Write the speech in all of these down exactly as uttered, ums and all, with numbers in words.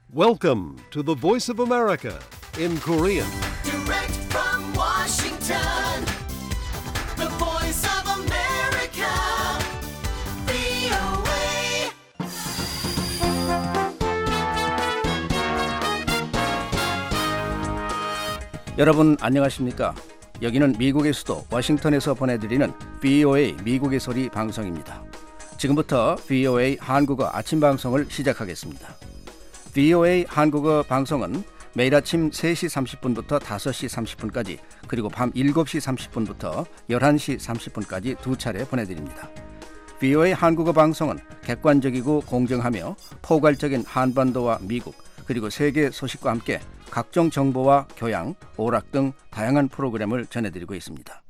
Welcome to the Voice of America in Korean. Direct from Washington, the Voice of America, 브이오에이. 여러분 안녕하십니까? 여기는 미국의 수도 워싱턴에서 보내드리는 브이오에이 미국의 소리 방송입니다. 지금부터 브이오에이 한국어 아침 방송을 시작하겠습니다. 브이오에이 한국어 방송은 매일 아침 세 시 삼십 분부터 다섯 시 삼십 분까지 그리고 밤 일곱 시 삼십 분부터 열한 시 삼십 분까지 두 차례 보내드립니다. 브이오에이 한국어 방송은 객관적이고 공정하며 포괄적인 한반도와 미국 그리고 세계 소식과 함께 각종 정보와 교양, 오락 등 다양한 프로그램을 전해드리고 있습니다.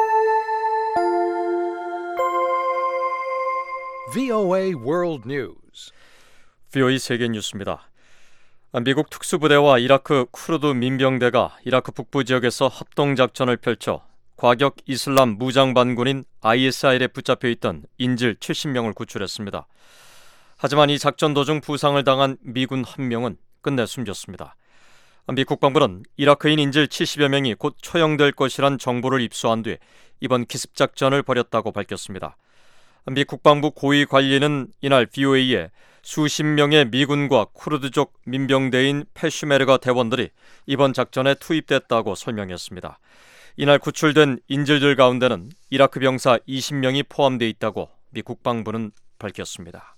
브이오에이 World News. 브이오에이 세계 뉴스입니다. 미국 특수부대와 이라크 쿠르드 민병대가 이라크 북부 지역에서 합동작전을 펼쳐 과격 이슬람 무장반군인 아이에스아이엘에 붙잡혀 있던 인질 칠십 명을 구출했습니다. 하지만 이 작전 도중 부상을 당한 미군 한 명은 끝내 숨졌습니다. 미 국방부는 이라크인 인질 칠십여 명이 곧 처형될 것이란 정보를 입수한 뒤 이번 기습작전을 벌였다고 밝혔습니다. 미 국방부 고위 관리는 이날 브이오에이에 수십 명의 미군과 쿠르드족 민병대인 페슈메르가 대원들이 이번 작전에 투입됐다고 설명했습니다. 이날 구출된 인질들 가운데는 이라크 병사 이십 명이 포함되어 있다고 미 국방부는 밝혔습니다.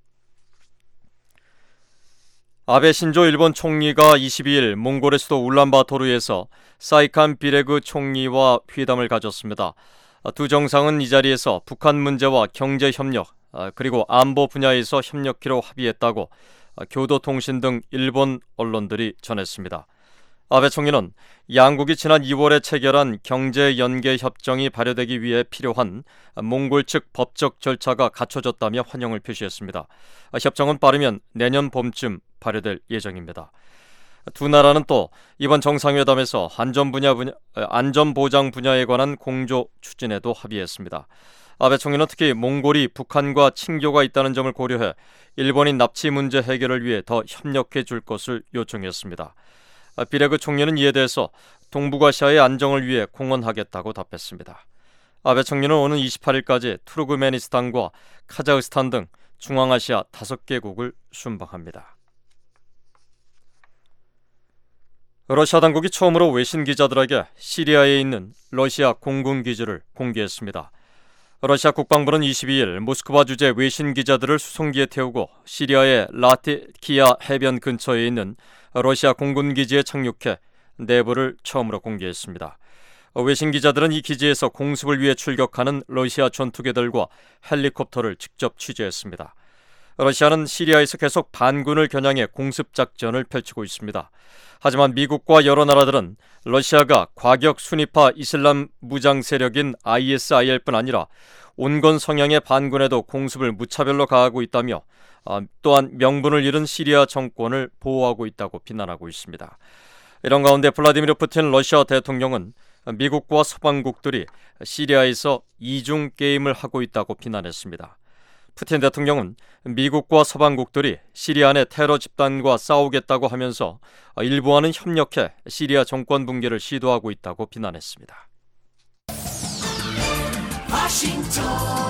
아베 신조 일본 총리가 이십이일 몽골의 수도 울란바토르에서 사이칸 비레그 총리와 회담을 가졌습니다. 두 정상은 이 자리에서 북한 문제와 경제 협력 그리고 안보 분야에서 협력키로 합의했다고 교도통신 등 일본 언론들이 전했습니다. 아베 총리는 양국이 지난 이월에 체결한 경제연계협정이 발효되기 위해 필요한 몽골 측 법적 절차가 갖춰졌다며 환영을 표시했습니다. 협정은 빠르면 내년 봄쯤 발효될 예정입니다. 두 나라는 또 이번 정상회담에서 안전 분야 분야, 안전보장 분야에 관한 공조 추진에도 합의했습니다. 아베 총리는 특히 몽골이 북한과 친교가 있다는 점을 고려해 일본인 납치 문제 해결을 위해 더 협력해 줄 것을 요청했습니다. 비레그 총리는 이에 대해서 동북아시아의 안정을 위해 공헌하겠다고 답했습니다. 아베 총리는 오는 이십팔일까지 투르크메니스탄과 카자흐스탄 등 중앙아시아 다섯 개국을 순방합니다. 러시아 당국이 처음으로 외신 기자들에게 시리아에 있는 러시아 공군 기지를 공개했습니다. 러시아 국방부는 이십이일 모스크바 주재 외신 기자들을 수송기에 태우고 시리아의 라티키아 해변 근처에 있는 러시아 공군 기지에 착륙해 내부를 처음으로 공개했습니다. 외신 기자들은 이 기지에서 공습을 위해 출격하는 러시아 전투기들과 헬리콥터를 직접 취재했습니다. 러시아는 시리아에서 계속 반군을 겨냥해 공습작전을 펼치고 있습니다. 하지만 미국과 여러 나라들은 러시아가 과격 순위파 이슬람 무장 세력인 아이에스아이엘뿐 아니라 온건 성향의 반군에도 공습을 무차별로 가하고 있다며 또한 명분을 잃은 시리아 정권을 보호하고 있다고 비난하고 있습니다. 이런 가운데 블라디미르 푸틴 러시아 대통령은 미국과 서방국들이 시리아에서 이중 게임을 하고 있다고 비난했습니다. 푸틴 대통령은 미국과 서방국들이 시리아 내 테러 집단과 싸우겠다고 하면서 일부와는 협력해 시리아 정권 붕괴를 시도하고 있다고 비난했습니다. 워싱턴,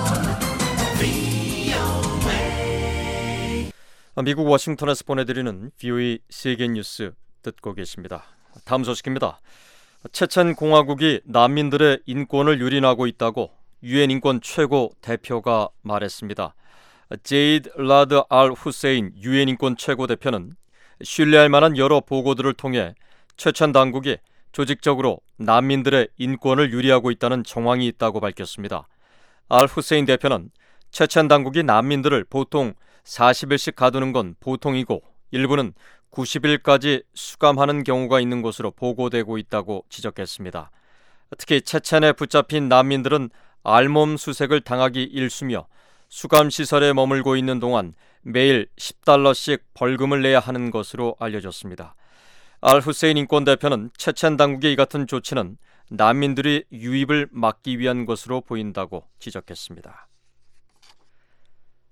브이오에이. 미국 워싱턴에서 보내드리는 브이오에이 세계 뉴스 듣고 계십니다. 다음 소식입니다. 체첸 공화국이 난민들의 인권을 유린하고 있다고 유엔 인권 최고 대표가 말했습니다. 제이드 라드 알 후세인 유엔 인권 최고 대표는 신뢰할 만한 여러 보고들을 통해 체첸 당국이 조직적으로 난민들의 인권을 유리하고 있다는 정황이 있다고 밝혔습니다. 알 후세인 대표는 체첸 당국이 난민들을 보통 사십 일씩 가두는 건 보통이고 일부는 구십 일까지 수감하는 경우가 있는 것으로 보고되고 있다고 지적했습니다. 특히 체첸에 붙잡힌 난민들은 알몸 수색을 당하기 일쑤며 수감시설에 머물고 있는 동안 매일 십 달러씩 벌금을 내야 하는 것으로 알려졌습니다. 알 후세인 인권 대표는 체첸 당국의 이 같은 조치는 난민들의 유입을 막기 위한 것으로 보인다고 지적했습니다.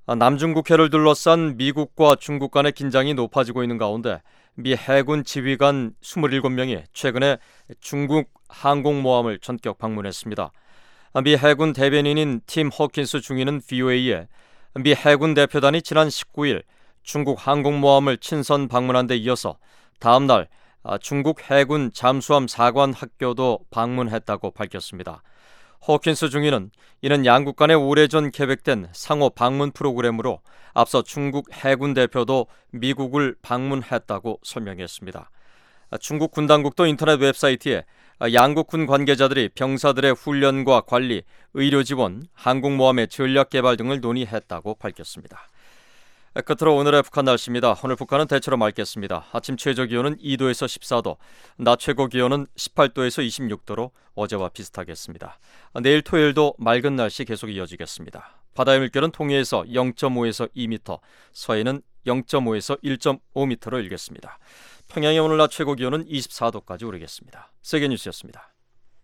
남중국해를 둘러싼 미국과 중국 간의 긴장이 높아지고 있는 가운데 미 해군 지휘관 이십칠 명이 최근에 중국 항공모함을 전격 방문했습니다. 미 해군 대변인인 팀 허킨스 중위는 브이오에이에 미 해군 대표단이 지난 십구 일 중국 항공모함을 친선 방문한 데 이어서 다음 날 중국 해군 잠수함 사관학교도 방문했다고 밝혔습니다. 호킨스 중위는 이는 양국 간에 오래전 계획된 상호 방문 프로그램으로 앞서 중국 해군 대표도 미국을 방문했다고 설명했습니다. 중국 군 당국도 인터넷 웹사이트에 양국 군 관계자들이 병사들의 훈련과 관리, 의료 지원, 항공모함의 전략 개발 등을 논의했다고 밝혔습니다. 끝으로 오늘의 북한 날씨입니다. 오늘 북한은 대체로 맑겠습니다. 아침 최저 기온은 이 도에서 십사 도, 낮 최고 기온은 십팔 도에서 이십육 도로 어제와 비슷하겠습니다. 내일 토요일도 맑은 날씨 계속 이어지겠습니다. 바다의 물결은 통해에서 영 점 오에서 이 미터, 서해는 영 점 오에서 일 점 오 미터로 일겠습니다. 평양의 오늘 낮 최고 기온은 이십사 도까지 오르겠습니다. 세계뉴스였습니다.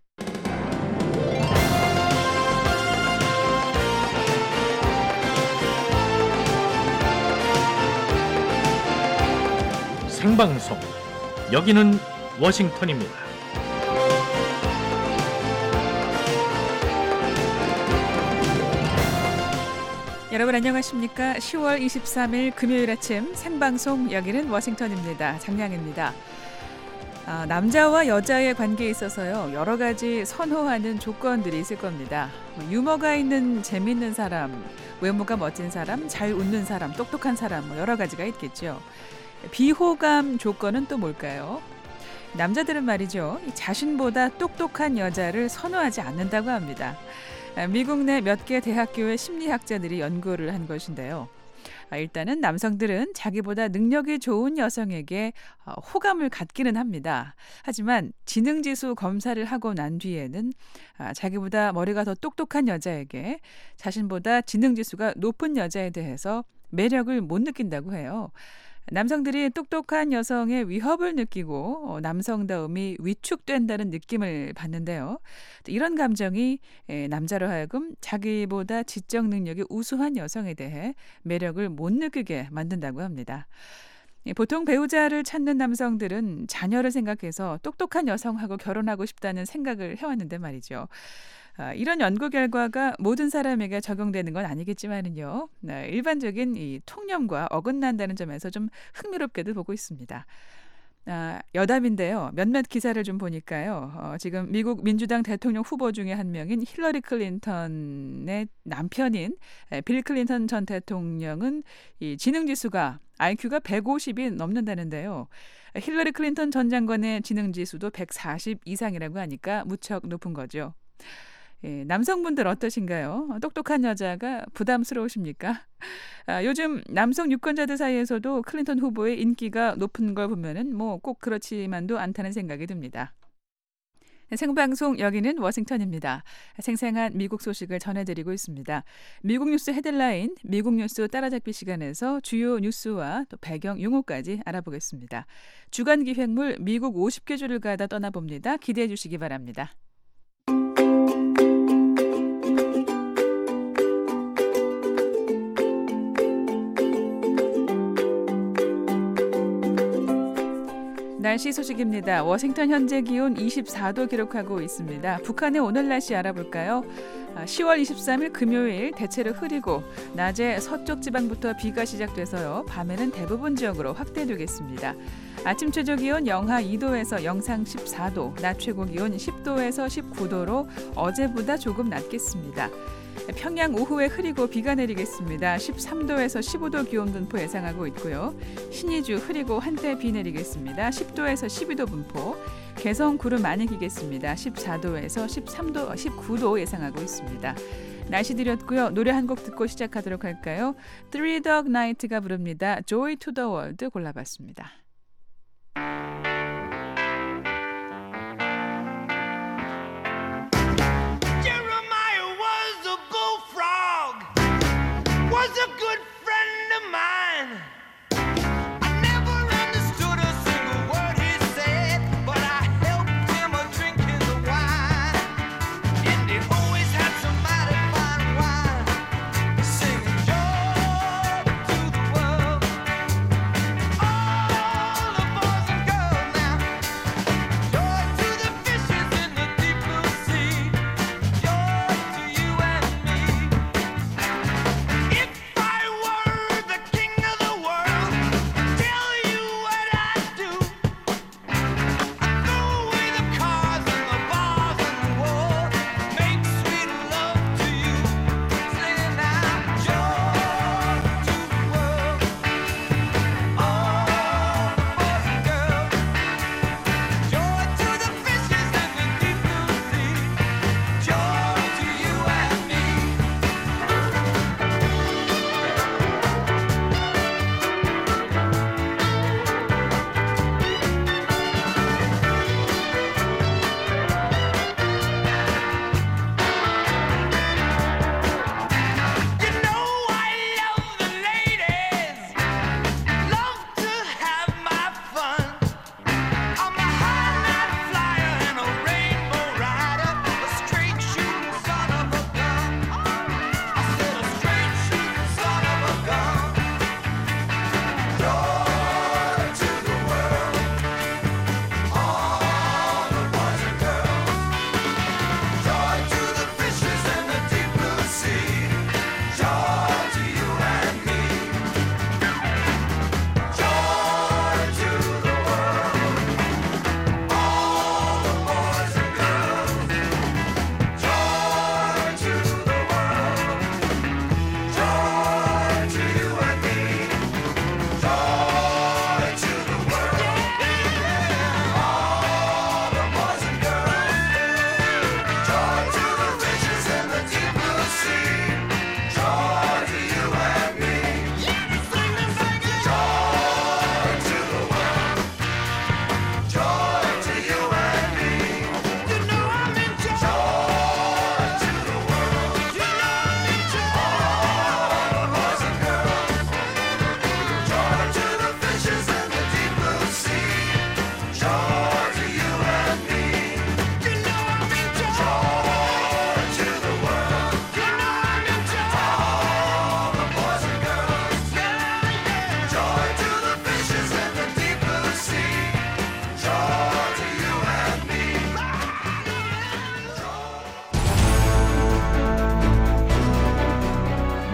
생방송, 여기는 워싱턴입니다. 여러분 안녕하십니까? 시월 이십삼일 금요일 아침 생방송, 여기는 워싱턴입니다. 장량입니다. 아, 남자와 여자의 관계에 있어서요, 여러 가지 선호하는 조건들이 있을 겁니다. 유머가 있는 재밌는 사람, 외모가 멋진 사람, 잘 웃는 사람, 똑똑한 사람, 뭐 여러 가지가 있겠죠. 비호감 조건은 또 뭘까요? 남자들은 말이죠, 자신보다 똑똑한 여자를 선호하지 않는다고 합니다. 미국 내 몇 개 대학교의 심리학자들이 연구를 한 것인데요. 일단은 남성들은 자기보다 능력이 좋은 여성에게 호감을 갖기는 합니다. 하지만 지능지수 검사를 하고 난 뒤에는 자기보다 머리가 더 똑똑한 여자에게 자신보다 지능지수가 높은 여자에 대해서 매력을 못 느낀다고 해요. 남성들이 똑똑한 여성의 위협을 느끼고 남성다움이 위축된다는 느낌을 받는데요. 이런 감정이 남자로 하여금 자기보다 지적 능력이 우수한 여성에 대해 매력을 못 느끼게 만든다고 합니다. 보통 배우자를 찾는 남성들은 자녀를 생각해서 똑똑한 여성하고 결혼하고 싶다는 생각을 해왔는데 말이죠. 이런 연구 결과가 모든 사람에게 적용되는 건 아니겠지만은요, 일반적인 이 통념과 어긋난다는 점에서 좀 흥미롭게도 보고 있습니다. 아, 여담인데요. 몇몇 기사를 좀 보니까요, 어, 지금 미국 민주당 대통령 후보 중에 한 명인 힐러리 클린턴의 남편인 빌 클린턴 전 대통령은 이 지능지수가 아이큐가 백오십이 넘는다는데요. 힐러리 클린턴 전 장관의 지능지수도 백사십 이상이라고 하니까 무척 높은 거죠. 예, 남성분들 어떠신가요? 똑똑한 여자가 부담스러우십니까? 아, 요즘 남성 유권자들 사이에서도 클린턴 후보의 인기가 높은 걸 보면은 뭐 꼭 그렇지만도 않다는 생각이 듭니다. 생방송, 여기는 워싱턴입니다. 생생한 미국 소식을 전해드리고 있습니다. 미국 뉴스 헤드라인, 미국 뉴스 따라잡기 시간에서 주요 뉴스와 또 배경 용어까지 알아보겠습니다. 주간 기획물 미국 오십 개 주를 가다 떠나봅니다. 기대해 주시기 바랍니다. 날씨 소식입니다. 워싱턴 현재 기온 이십사 도 기록하고 있습니다. 북한의 오늘 날씨 알아볼까요? 시월 이십삼일 금요일 대체로 흐리고 낮에 서쪽 지방부터 비가 시작돼서요, 밤에는 대부분 지역으로 확대되겠습니다. 아침 최저 기온 영하 이 도에서 영상 십사 도, 낮 최고 기온 십 도에서 십구 도로 어제보다 조금 낮겠습니다. 평양 오후에 흐리고 비가 내리겠습니다. 십삼 도에서 십오 도 기온 분포 예상하고 있고요. 신의주 흐리고 한때 비 내리겠습니다. 십 도에서 십이 도 분포. 개성 구름 많이 끼겠습니다. 십사 도에서 십삼 도, 십구 도 예상하고 있습니다. 날씨 드렸고요. 노래 한 곡 듣고 시작하도록 할까요? Three Dog Night가 부릅니다. Joy to the World 골라봤습니다. Always had somebody fine wine, singing joy.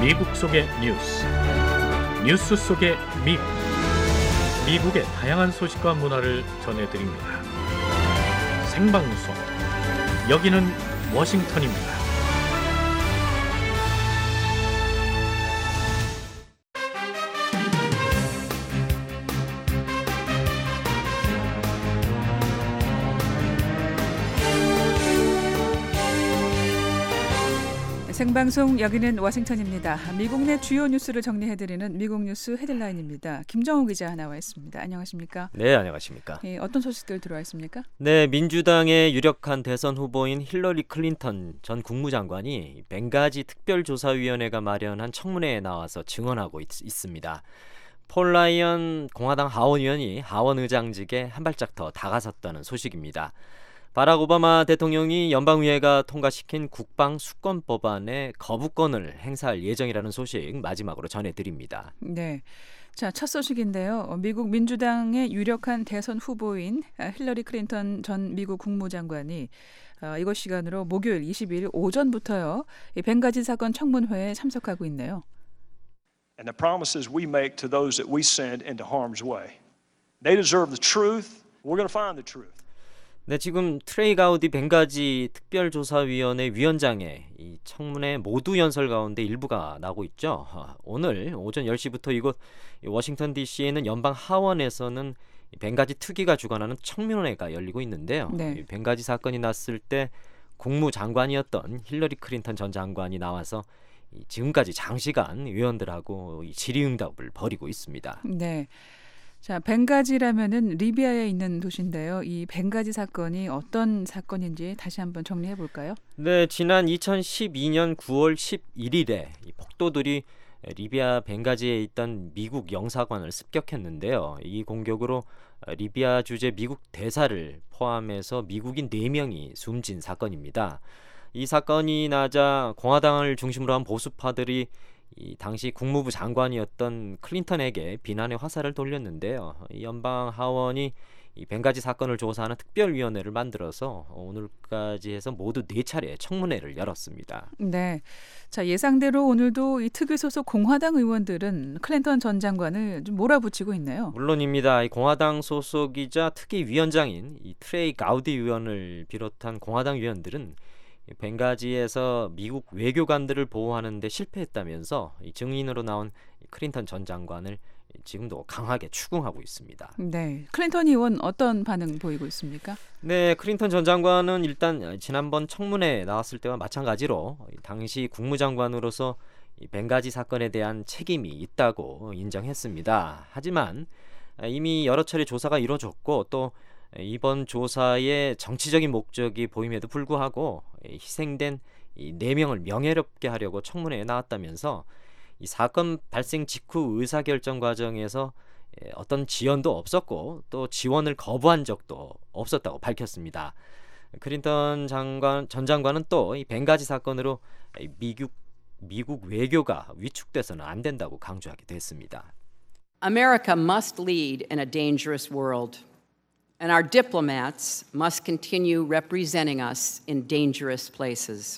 미국 속의 뉴스, 뉴스 속의 미국, 미국의 다양한 소식과 문화를 전해드립니다. 생방송, 여기는 워싱턴입니다. 생방송 여기는 워싱턴입니다. 미국 내 주요 뉴스를 정리해드리는 미국 뉴스 헤드라인입니다. 김정우 기자 나와 있습니다. 안녕하십니까? 네, 안녕하십니까? 예, 어떤 소식들 들어와 있습니까? 네, 민주당의 유력한 대선 후보인 힐러리 클린턴 전 국무장관이 벵가지 특별조사위원회가 마련한 청문회에 나와서 증언하고 있, 있습니다. 폴 라이언 공화당 하원 의원이 하원 의장직에 한 발짝 더 다가섰다는 소식입니다. 바락 오바마 대통령이 연방의회가 통과시킨 국방 수권 법안에 거부권을 행사할 예정이라는 소식 마지막으로 전해드립니다. 네, 자, 첫 소식인데요. 미국 민주당의 유력한 대선 후보인 힐러리 클린턴 전 미국 국무장관이 어, 이곳 시간으로 목요일 이십일 오전부터요, 이 벵가지 사건 청문회에 참석하고 있네요. And the promises we make to those that we send into harm's way. They deserve the truth. We're going to find the truth. 네, 지금 트레이 가우디 벵가지 특별조사위원회 위원장의 이 청문회 모두 연설 가운데 일부가 나오고 있죠. 오늘 오전 열 시부터 이곳 워싱턴 디씨에 있는 연방 하원에서는 벵가지 특위가 주관하는 청문회가 열리고 있는데요. 네. 이 벵가지 사건이 났을 때 국무장관이었던 힐러리 클린턴 전 장관이 나와서 지금까지 장시간 의원들하고 질의응답을 벌이고 있습니다. 네. 자, 벵가지라면은 리비아에 있는 도시인데요. 이 벵가지 사건이 어떤 사건인지 다시 한번 정리해 볼까요? 네, 지난 이천십이 년 구월 십일일에 이 폭도들이 리비아 벵가지에 있던 미국 영사관을 습격했는데요. 이 공격으로 리비아 주재 미국 대사를 포함해서 미국인 네 명이 숨진 사건입니다. 이 사건이 나자 공화당을 중심으로 한 보수파들이 이 당시 국무부 장관이었던 클린턴에게 비난의 화살을 돌렸는데요. 이 연방 하원이 이 벵가지 사건을 조사하는 특별위원회를 만들어서 오늘까지 해서 모두 네 차례 청문회를 열었습니다. 네, 자, 예상대로 오늘도 이 특위 소속 공화당 의원들은 클린턴 전 장관을 좀 몰아붙이고 있네요. 물론입니다. 이 공화당 소속이자 특위 위원장인 이 트레이 가우디 의원을 비롯한 공화당 의원들은 벵가지에서 미국 외교관들을 보호하는 데 실패했다면서 이 증인으로 나온 클린턴 전 장관을 지금도 강하게 추궁하고 있습니다. 네, 클린턴 의원 어떤 반응 보이고 있습니까? 네, 클린턴 전 장관은 일단 지난번 청문회에 나왔을 때와 마찬가지로 당시 국무장관으로서 이 벵가지 사건에 대한 책임이 있다고 인정했습니다. 하지만 이미 여러 차례 조사가 이루어졌고 또 이번 조사에 정치적인 목적이 보임에도 불구하고 희생된 이 네 명을 명예롭게 하려고 청문회에 나왔다면서 이 사건 발생 직후 의사결정 과정에서 어떤 지연도 없었고 또 지원을 거부한 적도 없었다고 밝혔습니다. 클린턴 장관, 전 장관은 또 이 벵가지 사건으로 미국, 미국 외교가 위축돼서는 안 된다고 강조하기도 했습니다. America must lead in a dangerous world. And our diplomats must continue representing us in dangerous places.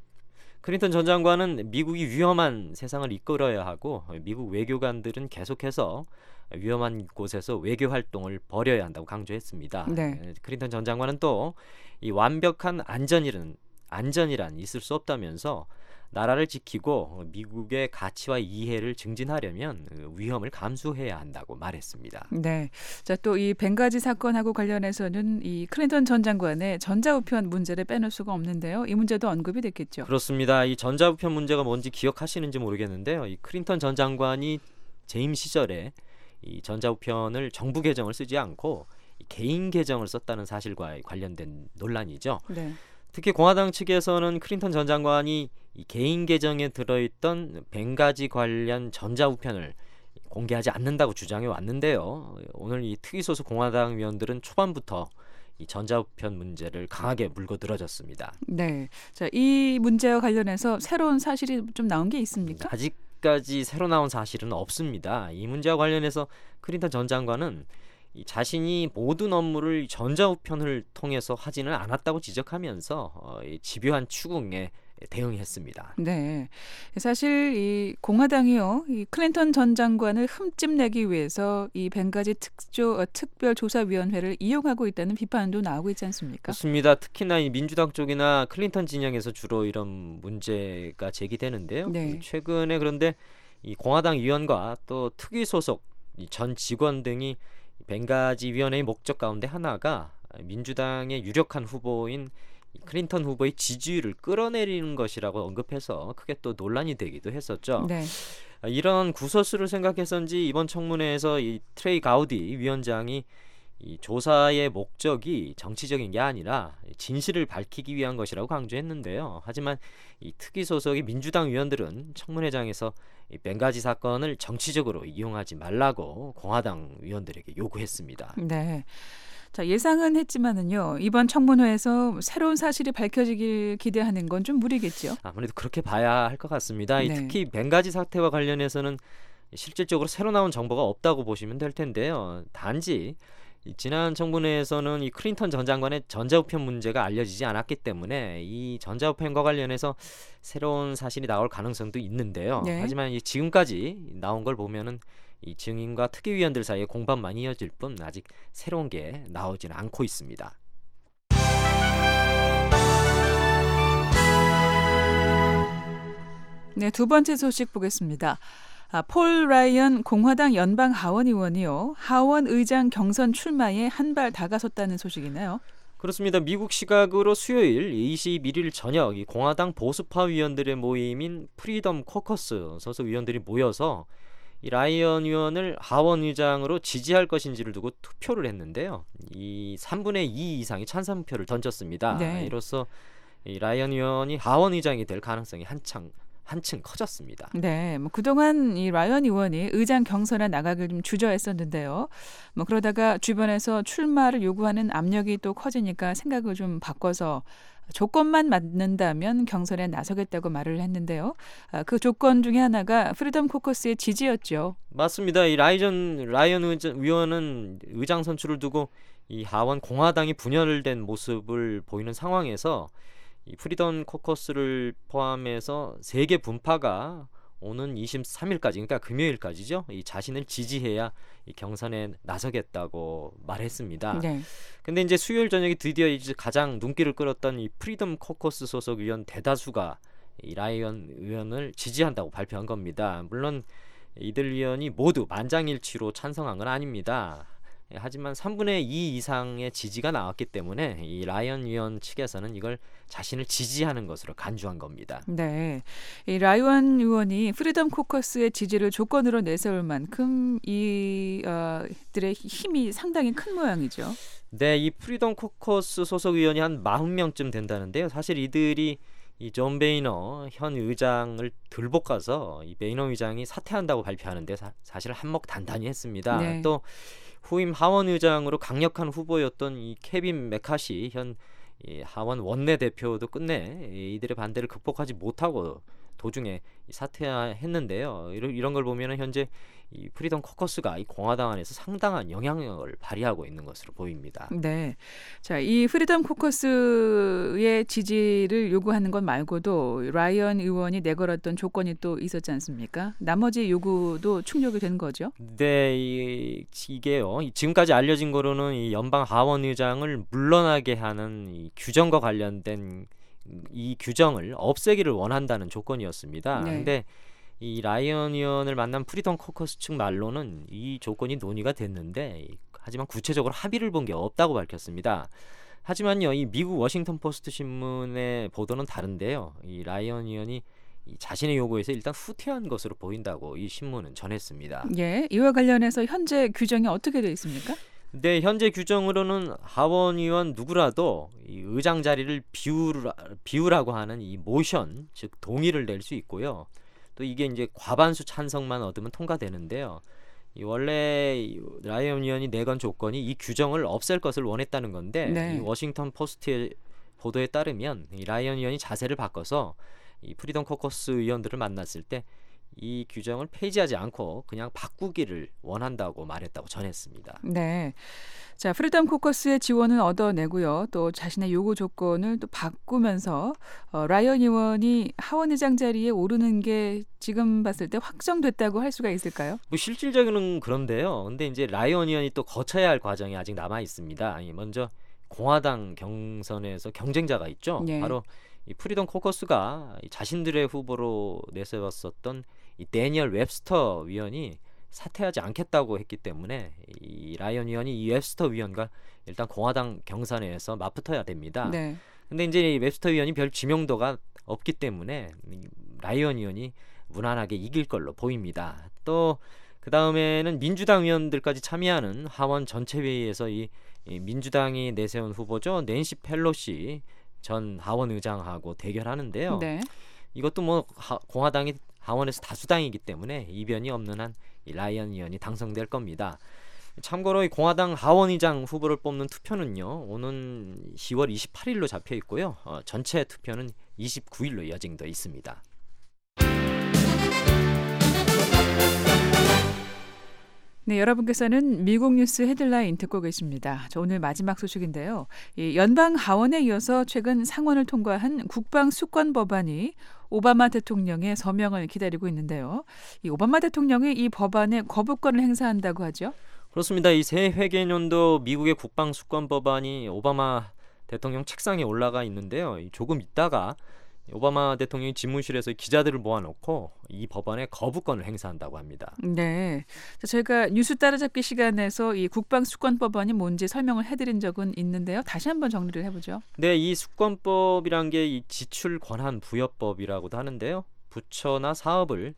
클린턴 전 장관은 미국이 위험한 세상을 이끌어야 하고 미국 외교관들은 계속해서 위험한 곳에서 외교 활동을 벌여야 한다고 강조했습니다. 네. 클린턴 전 장관은 또 이 완벽한 안전이란 안전이란 있을 수 없다면서 나라를 지키고 미국의 가치와 이해를 증진하려면 위험을 감수해야 한다고 말했습니다. 네, 자, 또 이 벵가지 사건하고 관련해서는 이 클린턴 전 장관의 전자우편 문제를 빼놓을 수가 없는데요. 이 문제도 언급이 됐겠죠. 그렇습니다. 이 전자우편 문제가 뭔지 기억하시는지 모르겠는데요. 이 클린턴 전 장관이 재임 시절에 이 전자우편을 정부 계정을 쓰지 않고 이 개인 계정을 썼다는 사실과 관련된 논란이죠. 네. 특히 공화당 측에서는 클린턴 전 장관이 이 개인 계정에 들어있던 벵가지 관련 전자우편을 공개하지 않는다고 주장해 왔는데요. 오늘 이 특위 소속 공화당 의원들은 초반부터 이 전자우편 문제를 강하게 물고 늘어졌습니다. 네, 자, 이 문제와 관련해서 새로운 사실이 좀 나온 게 있습니까? 아직까지 새로 나온 사실은 없습니다. 이 문제와 관련해서 클린턴 전 장관은 이 자신이 모든 업무를 전자우편을 통해서 하지는 않았다고 지적하면서 어, 이 집요한 추궁에 대응했습니다. 네, 사실 이 공화당이요, 이 클린턴 전 장관을 흠집내기 위해서 이 벵가지 특조 어, 특별조사위원회를 이용하고 있다는 비판도 나오고 있지 않습니까? 그렇습니다. 특히나 이 민주당 쪽이나 클린턴 진영에서 주로 이런 문제가 제기되는데요. 네. 최근에 그런데 이 공화당 의원과 또 특위 소속 전 직원 등이 벵가지 위원회의 목적 가운데 하나가 민주당의 유력한 후보인 클린턴 후보의 지지율을 끌어내리는 것이라고 언급해서 크게 또 논란이 되기도 했었죠. 네. 이런 구설수를 생각해서인지 이번 청문회에서 이 트레이 가우디 위원장이 이 조사의 목적이 정치적인 게 아니라 진실을 밝히기 위한 것이라고 강조했는데요. 하지만 이 특위 소속의 민주당 의원들은 청문회장에서 이 벵가지 사건을 정치적으로 이용하지 말라고 공화당 의원들에게 요구했습니다. 네. 자, 예상은 했지만은요, 이번 청문회에서 새로운 사실이 밝혀지길 기대하는 건 좀 무리겠죠. 아무래도 그렇게 봐야 할 것 같습니다. 이 네. 특히 벵가지 사태와 관련해서는 실질적으로 새로 나온 정보가 없다고 보시면 될 텐데요. 단지 이 지난 청문회에서는 이 클린턴 전 장관의 전자우편 문제가 알려지지 않았기 때문에 이 전자우편과 관련해서 새로운 사실이 나올 가능성도 있는데요. 네. 하지만 이 지금까지 나온 걸 보면은 이 증인과 특위위원들 사이에 공방만 이어질 뿐 아직 새로운 게 나오지는 않고 있습니다. 네, 두 번째 소식 보겠습니다. 아, 폴 라이언 공화당 연방 하원 의원이요, 하원 의장 경선 출마에 한 발 다가섰다는 소식이네요. 그렇습니다. 미국 시각으로 수요일 이십일 일 저녁 이 공화당 보수파 위원들의 모임인 프리덤 코커스 소속 위원들이 모여서 이 라이언 의원을 하원 의장으로 지지할 것인지를 두고 투표를 했는데요. 이 삼분의 이 이상이 찬성표를 던졌습니다. 네. 이로써 이 라이언 의원이 하원 의장이 될 가능성이 한창 한층 커졌습니다. 네, 뭐 그동안 이 라이언 의원이 의장 경선에 나가길 좀 주저했었는데요. 뭐 그러다가 주변에서 출마를 요구하는 압력이 또 커지니까 생각을 좀 바꿔서 조건만 맞는다면 경선에 나서겠다고 말을 했는데요. 아, 그 조건 중에 하나가 프리덤 코커스의 지지였죠. 맞습니다. 이 라이전 라이언 의장, 의원은 의장 선출을 두고 이 하원 공화당이 분열된 모습을 보이는 상황에서 이 프리덤 코커스를 포함해서 세 개 분파가 오는 이십삼 일까지, 그러니까 금요일까지죠. 이 자신을 지지해야 이 경선에 나서겠다고 말했습니다. 네. 근데 이제 수요일 저녁에 드디어 이제 가장 눈길을 끌었던 이 프리덤 코커스 소속 의원 대다수가 이 라이언 의원을 지지한다고 발표한 겁니다. 물론 이들 의원이 모두 만장일치로 찬성한 건 아닙니다. 하지만 삼분의 이 이상의 지지가 나왔기 때문에 이 라이언 의원 측에서는 이걸 자신을 지지하는 것으로 간주한 겁니다. 네, 이 라이언 의원이 프리덤 코커스의 지지를 조건으로 내세울 만큼 이들의 어, 힘이 상당히 큰 모양이죠. 네, 이 프리덤 코커스 소속 의원이 한 사십 명쯤 된다는데요. 사실 이들이 이 존 베이너 현 의장을 들볶아서 이 베이너 의장이 사퇴한다고 발표하는데 사, 사실 한몫 단단히 했습니다. 네. 또 후임 하원 의장으로 강력한 후보였던 이 케빈 메카시 현 이 하원 원내대표도 끝내 이들의 반대를 극복하지 못하고 도중에 사퇴했는데요. 이런, 이런 걸 보면 현재 이 프리덤 코커스가 이 공화당 안에서 상당한 영향력을 발휘하고 있는 것으로 보입니다. 네, 자, 이 프리덤 코커스의 지지를 요구하는 것 말고도 라이언 의원이 내걸었던 조건이 또 있었지 않습니까? 나머지 요구도 충족이 된 거죠? 네, 이, 이게요. 지금까지 알려진 거로는 이 연방 하원 의장을 물러나게 하는 이 규정과 관련된 이 규정을 없애기를 원한다는 조건이었습니다. 네. 근데 이 라이언 의원을 만난 프리덤 코커스 측 말로는 이 조건이 논의가 됐는데 하지만 구체적으로 합의를 본 게 없다고 밝혔습니다. 하지만요, 이 미국 워싱턴 포스트 신문의 보도는 다른데요. 이 라이언 의원이 이 자신의 요구에서 일단 후퇴한 것으로 보인다고 이 신문은 전했습니다. 예, 이와 관련해서 현재 규정이 어떻게 되어 있습니까? 네, 현재 규정으로는 하원 의원 누구라도 이 의장 자리를 비우라, 비우라고 하는 이 모션, 즉 동의를 낼 수 있고요. 또 이게 이제 과반수 찬성만 얻으면 통과되는데요. 이 원래 이 라이언 의원이 내건 조건이 이 규정을 없앨 것을 원했다는 건데 네. 이 워싱턴 포스트의 보도에 따르면 이 라이언 의원이 자세를 바꿔서 이 프리덤 코커스 의원들을 만났을 때 이 규정을 폐지하지 않고 그냥 바꾸기를 원한다고 말했다고 전했습니다. 네. 자, 프리덤 코커스의 지원은 얻어내고요. 또 자신의 요구 조건을 또 바꾸면서 어, 라이언 의원이 하원 의장 자리에 오르는 게 지금 봤을 때 확정됐다고 할 수가 있을까요? 뭐 실질적으로는 그런데요. 근데 이제 라이언 의원이 또 거쳐야 할 과정이 아직 남아 있습니다. 먼저 공화당 경선에서 경쟁자가 있죠. 네. 바로 이 프리덤 코커스가 자신들의 후보로 내세웠었던 이 데니얼 웹스터 위원이 사퇴하지 않겠다고 했기 때문에 이 라이언 의원이 이 웹스터 위원과 일단 공화당 경선에서 맞붙어야 됩니다. 네. 근데 이제 이 웹스터 위원이 별 지명도가 없기 때문에 라이언 의원이 무난하게 이길 걸로 보입니다. 또 그 다음에는 민주당 의원들까지 참여하는 하원 전체 회의에서 이, 이 민주당이 내세운 후보죠. 낸시 펠로시 전 하원 의장하고 대결하는데요. 네. 이것도 뭐 하, 공화당이 하원에서 다수당이기 때문에 이변이 없는 한 이 라이언 의원이 당선될 겁니다. 참고로 이 공화당 하원의장 후보를 뽑는 투표는요, 오는 시월 이십팔일로 잡혀 있고요. 어, 전체 투표는 이십구일로 예정돼 있습니다. 네, 여러분께서는 미국 뉴스 헤드라인 듣고 계십니다. 저 오늘 마지막 소식인데요. 이 연방 하원에 이어서 최근 상원을 통과한 국방 수권 법안이 오바마 대통령의 서명을 기다리고 있는데요. 이 오바마 대통령이 이 법안에 거부권을 행사한다고 하죠. 그렇습니다. 이 새 회계년도 미국의 국방 수권 법안이 오바마 대통령 책상에 올라가 있는데요. 조금 있다가 오바마 대통령이 집무실에서 기자들을 모아놓고 이 법안에 거부권을 행사한다고 합니다. 네, 저희가 뉴스 따라잡기 시간에서 이 국방 수권 법안이 뭔지 설명을 해드린 적은 있는데요. 다시 한번 정리를 해보죠. 네, 이 수권법이란 게 이 지출 권한 부여법이라고도 하는데요. 부처나 사업을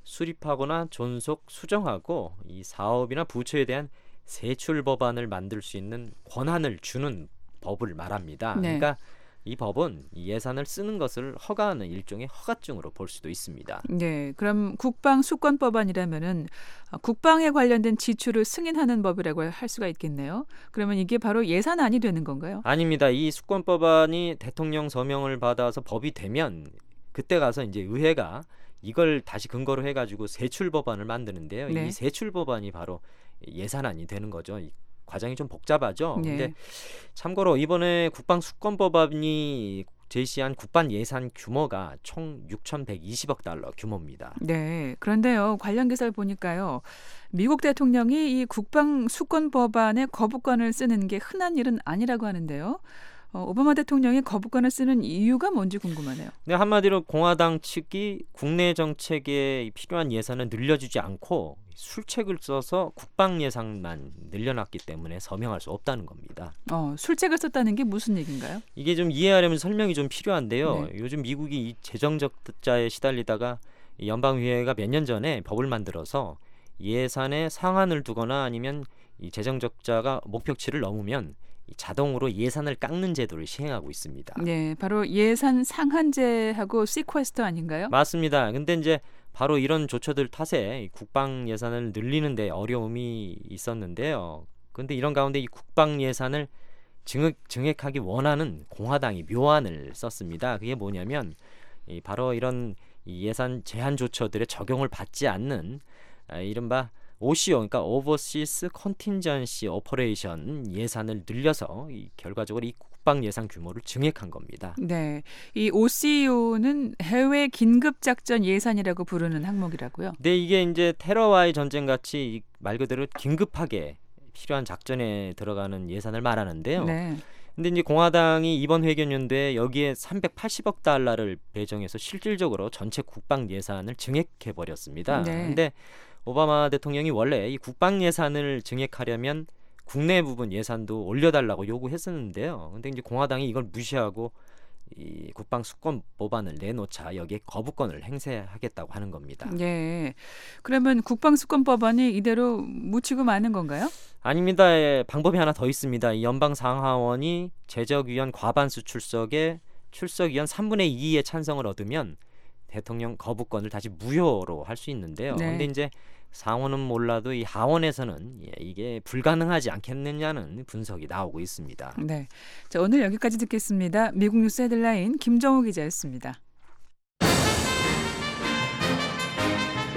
수립하거나 존속 수정하고 이 사업이나 부처에 대한 세출 법안을 만들 수 있는 권한을 주는 법을 말합니다. 네. 그러니까 이 법은 예산을 쓰는 것을 허가하는 일종의 허가증으로 볼 수도 있습니다. 네, 그럼 국방 수권 법안이라면은 국방에 관련된 지출을 승인하는 법이라고 할 수가 있겠네요. 그러면 이게 바로 예산안이 되는 건가요? 아닙니다. 이 수권 법안이 대통령 서명을 받아서 법이 되면 그때 가서 이제 의회가 이걸 다시 근거로 해가지고 세출 법안을 만드는데요. 네. 이 세출 법안이 바로 예산안이 되는 거죠. 이 과정이 좀 복잡하죠. 네. 근데 참고로 이번에 국방 수권 법안이 제시한 국방 예산 규모가 총 육천백이십억 달러 규모입니다. 네, 그런데요, 관련 기사를 보니까요, 미국 대통령이 이 국방 수권 법안에 거부권을 쓰는 게 흔한 일은 아니라고 하는데요. 어, 오바마 대통령이 거부권을 쓰는 이유가 뭔지 궁금하네요. 네, 한마디로 공화당 측이 국내 정책에 필요한 예산을 늘려주지 않고 술책을 써서 국방 예산만 늘려놨기 때문에 서명할 수 없다는 겁니다. 어, 술책을 썼다는 게 무슨 얘기인가요? 이게 좀 이해하려면 설명이 좀 필요한데요. 네. 요즘 미국이 이 재정 적자에 시달리다가 연방의회가 몇 년 전에 법을 만들어서 예산에 상한을 두거나 아니면 이 재정 적자가 목표치를 넘으면 자동으로 예산을 깎는 제도를 시행하고 있습니다. 네, 바로 예산 상한제하고 시퀘스터 아닌가요? 맞습니다. 근데 이제 바로 이런 조처들 탓에 국방 예산을 늘리는 데 어려움이 있었는데요. 근데 이런 가운데 이 국방 예산을 증액, 증액하기 원하는 공화당이 묘안을 썼습니다. 그게 뭐냐면 이 바로 이런 이 예산 제한 조처들의 적용을 받지 않는 아, 이른바 오씨오, 그러니까 Overseas Contingency Operation 예산을 늘려서 이 결과적으로 이 국방 예산 규모를 증액한 겁니다. 네, 이 오씨오는 해외 긴급 작전 예산이라고 부르는 항목이라고요. 네, 이게 이제 테러와의 전쟁 같이 말 그대로 긴급하게 필요한 작전에 들어가는 예산을 말하는데요. 네. 근데 이제 공화당이 이번 회계연도에 여기에 삼백팔십억 달러를 배정해서 실질적으로 전체 국방 예산을 증액해 버렸습니다. 네. 근데 오바마 대통령이 원래 이 국방 예산을 증액하려면 국내 부분 예산도 올려달라고 요구했었는데요. 근데 이제 공화당이 이걸 무시하고 이 국방 수권 법안을 내놓자 여기에 거부권을 행사하겠다고 하는 겁니다. 네, 그러면 국방 수권 법안이 이대로 묻히고 마는 건가요? 아닙니다. 예, 방법이 하나 더 있습니다. 이 연방 상하원이 제적위원 과반수 출석에 출석위원 삼분의 이의 찬성을 얻으면 대통령 거부권을 다시 무효로 할 수 있는데요. 네. 근데 이제 상원은 몰라도 이 하원에서는 예, 이게 불가능하지 않겠느냐는 분석이 나오고 있습니다. 네, 자, 오늘 여기까지 듣겠습니다. 미국 뉴스 헤드라인 김정우 기자였습니다.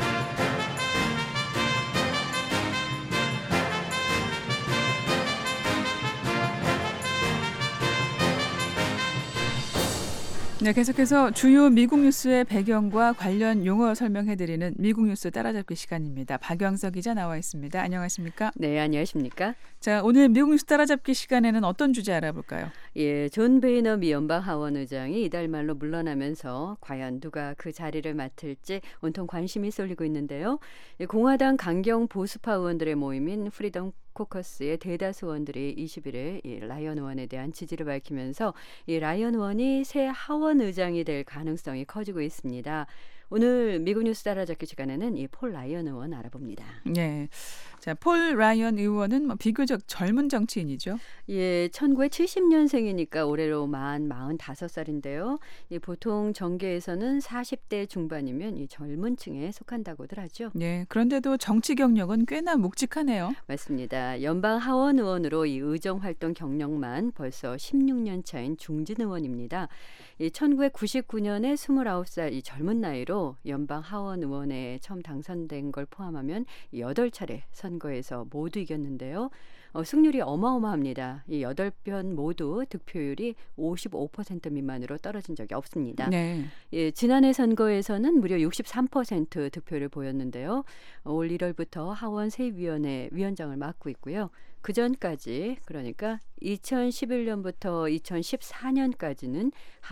네, 계속해서 주요 미국 뉴스의 배경과 관련 용어 설명해드리는 미국 뉴스 따라잡기 시간입니다. 박영석 기자 나와 있습니다. 안녕하십니까? 네, 안녕하십니까? 자, 오늘 미국 뉴스 따라잡기 시간에는 어떤 주제 알아볼까요? 예, 존 베이너 미 연방 하원 의장이 이달 말로 물러나면서 과연 누가 그 자리를 맡을지 온통 관심이 쏠리고 있는데요. 공화당 강경 보수파 의원들의 모임인 프리덤 코커스의 대다수 의원들이 이십 일에 이 라이언 의원에 대한 지지를 밝히면서 이 라이언 의원이 새 하원 의장이 될 가능성이 커지고 있습니다. 오늘 미국 뉴스 따라잡기 시간에는 이 폴 라이언 의원 알아봅니다. 네. 자, 폴 라이언 의원은 뭐 비교적 젊은 정치인이죠. 예, 천구백칠십 년생이니까 올해로 만 마흔다섯 살인데요. 예, 보통 정계에서는 사십 대 중반이면 이 젊은 층에 속한다고들 하죠. 네, 그런데도 정치 경력은 꽤나 묵직하네요. 맞습니다. 연방 하원 의원으로 이 의정 활동 경력만 벌써 십육 년 차인 중진 의원입니다. 이 천구백구십구 년에 스물아홉 살 이 젊은 나이로 연방 하원 의원에 처음 당선된 걸 포함하면 여덟 차례 선거에서 모두 이겼는데요. 어, 승률이 어마어마합니다. 이 여덟 편 모두 득표율이 오십오 퍼센트 미만으로 떨어진 적이 없습니다. 네. 예, 지난해 선거에서는 무려 육십삼 퍼센트 득표를 보였는데요. 어, 올 일월부터 하원 세위원회 위원장을 맡고 있고요. 그 전까지 그러니까 이천십일 년부터 이천십사 년까지는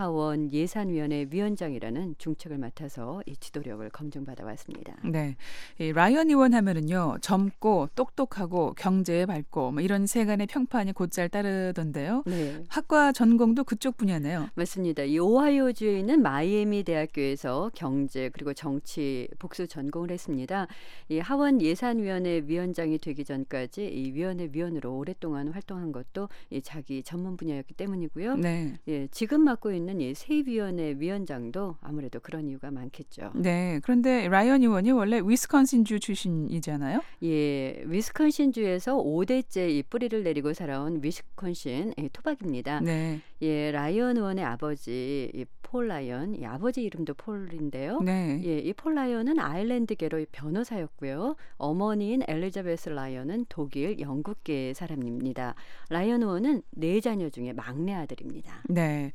하원 예산위원회 위원장이라는 중책을 맡아서 이 지도력을 검증받아 왔습니다. 네, 이 라이언 의원 하면은요 젊고 똑똑하고 경제에 밝고 뭐 이런 세간의 평판이 곧잘 따르던데요. 네. 학과 전공도 그쪽 분야네요. 맞습니다. 이 오하이오주에 있는 마이애미 대학교에서 경제 그리고 정치 복수 전공을 했습니다. 이 하원 예산위원회 위원장이 되기 전까지 이 위원회 위원으로 오랫동안 활동한 것도 이 자기 전문 분야였기 때문이고요. 네. 예, 지금 맡고 있는 이 세위원회 위원장도 아무래도 그런 이유가 많겠죠. 네. 그런데 라이언 의원이 원래 위스콘신주 출신이잖아요. 예, 위스콘신주에서 오 대째 이 뿌리를 내리고 살아온 위스콘신 예, 토박입니다. 네. 예, 라이언 의원의 아버지 이 폴 라이언, 이 아버지 이름도 폴인데요. 네. 예, 이 폴 라이언은 아일랜드계로의 변호사였고요. 어머니인 엘리자베스 라이언은 독일, 영국계 사람입니다. 라이언 의원은 네 자녀 중에 막내 아들입니다. 네.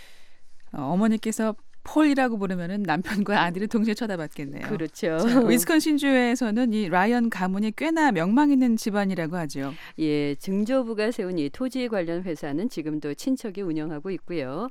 어, 어머니께서 폴이라고 부르면은 남편과 아들이 동시에 쳐다봤겠네요. 그렇죠. 자, 위스콘신주에서는 이 라이언 가문이 꽤나 명망 있는 집안이라고 하죠. 예, 증조부가 세운 이 토지 관련 회사는 지금도 친척이 운영하고 있고요.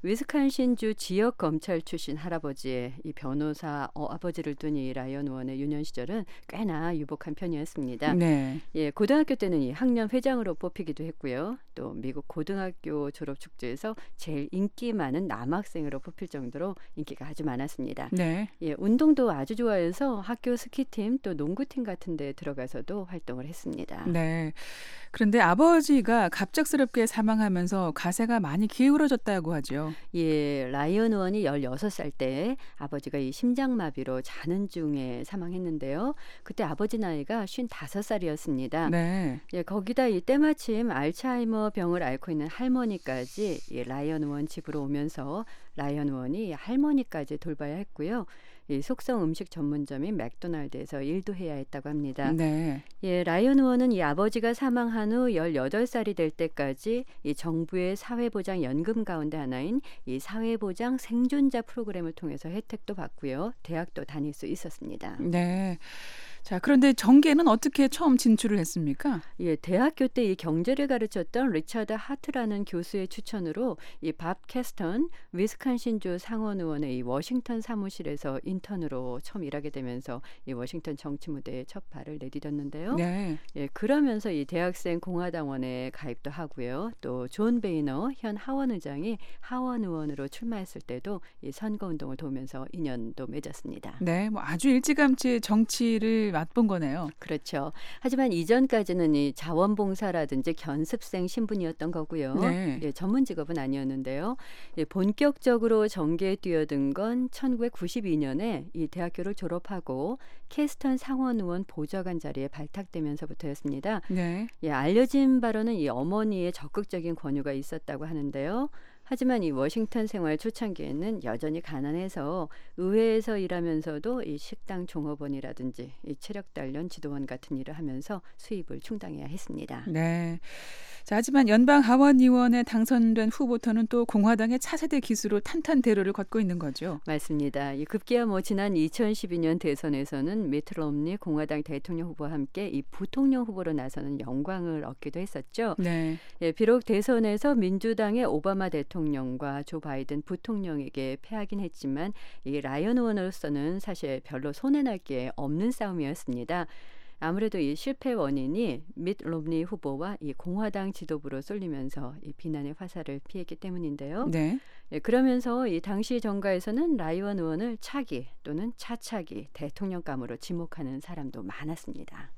위스콘신주 지역 검찰 출신 할아버지의 이 변호사 어, 아버지를 둔 이 라이언 의원의 유년 시절은 꽤나 유복한 편이었습니다. 네. 예, 고등학교 때는 이 학년 회장으로 뽑히기도 했고요. 또 미국 고등학교 졸업 축제에서 제일 인기 많은 남학생으로 뽑힐 정도로 인기가 아주 많았습니다. 네. 예, 운동도 아주 좋아해서 학교 스키팀 또 농구팀 같은 데 들어가서도 활동을 했습니다. 네. 그런데 아버지가 갑작스럽게 사망하면서 가세가 많이 기울어졌다고 하죠. 예, 라이언 의원이 열여섯 살 때 아버지가 이 심장마비로 자는 중에 사망했는데요. 그때 아버지 나이가 쉰다섯 살이었습니다. 네. 예, 거기다 이 때마침 알츠하이머 병을 앓고 있는 할머니까지 이 라이언 의원 집으로 오면서 라이언 의원이 할머니까지 돌봐야 했고요. 이 속성 음식 전문점인 맥도날드에서 일도 해야 했다고 합니다. 네. 예, 라이언 의원은 이 아버지가 사망한 후 열여덟 살이 될 때까지 이 정부의 사회보장 연금 가운데 하나인 이 사회보장 생존자 프로그램을 통해서 혜택도 받고요. 대학도 다닐 수 있었습니다. 네. 자, 그런데 정계는 어떻게 처음 진출을 했습니까? 예, 대학교 때 이 경제를 가르쳤던 리차드 하트라는 교수의 추천으로 이 밥 캐스턴 위스콘신주 상원 의원의 이 워싱턴 사무실에서 인턴으로 처음 일하게 되면서 이 워싱턴 정치 무대에 첫 발을 내디뎠는데요. 네. 예, 그러면서 이 대학생 공화당원에 가입도 하고요. 또 존 베이너 현 하원 의장이 하원 의원으로 출마했을 때도 이 선거 운동을 도우면서 인연도 맺었습니다. 네, 뭐 아주 일찌감치 정치를 맛본 거네요. 그렇죠. 하지만 이전까지는 이 자원봉사라든지 견습생 신분이었던 거고요. 네. 예, 전문 직업은 아니었는데요. 예, 본격적으로 정계에 뛰어든 건 천구백구십이 년에 이 대학교를 졸업하고 캐스턴 상원 의원 보좌관 자리에 발탁되면서부터였습니다. 네. 예, 알려진 바로는 이 어머니의 적극적인 권유가 있었다고 하는데요. 하지만 이 워싱턴 생활 초창기에는 여전히 가난해서 의회에서 일하면서도 이 식당 종업원이라든지 이 체력 단련 지도원 같은 일을 하면서 수입을 충당해야 했습니다. 네. 자, 하지만 연방 하원 의원에 당선된 후부터는 또 공화당의 차세대 기수로 탄탄대로를 걷고 있는 거죠. 맞습니다. 이 급기야 뭐 지난 이천십이 년 대선에서는 미트 롬니 공화당 대통령 후보와 함께 이 부통령 후보로 나서는 영광을 얻기도 했었죠. 네. 예, 비록 대선에서 민주당의 오바마 대통령과 조 바이든 부통령에게 패하긴 했지만 이 라이언 의원으로서는 사실 별로 손해날 게 없는 싸움이었습니다. 아무래도 이 실패 원인이 밋 롬니 후보와 이 공화당 지도부로 쏠리면서 이 비난의 화살을 피했기 때문인데요. 네. 예, 그러면서 이 당시 정가에서는 라이언 의원을 차기 또는 차차기 대통령감으로 지목하는 사람도 많았습니다.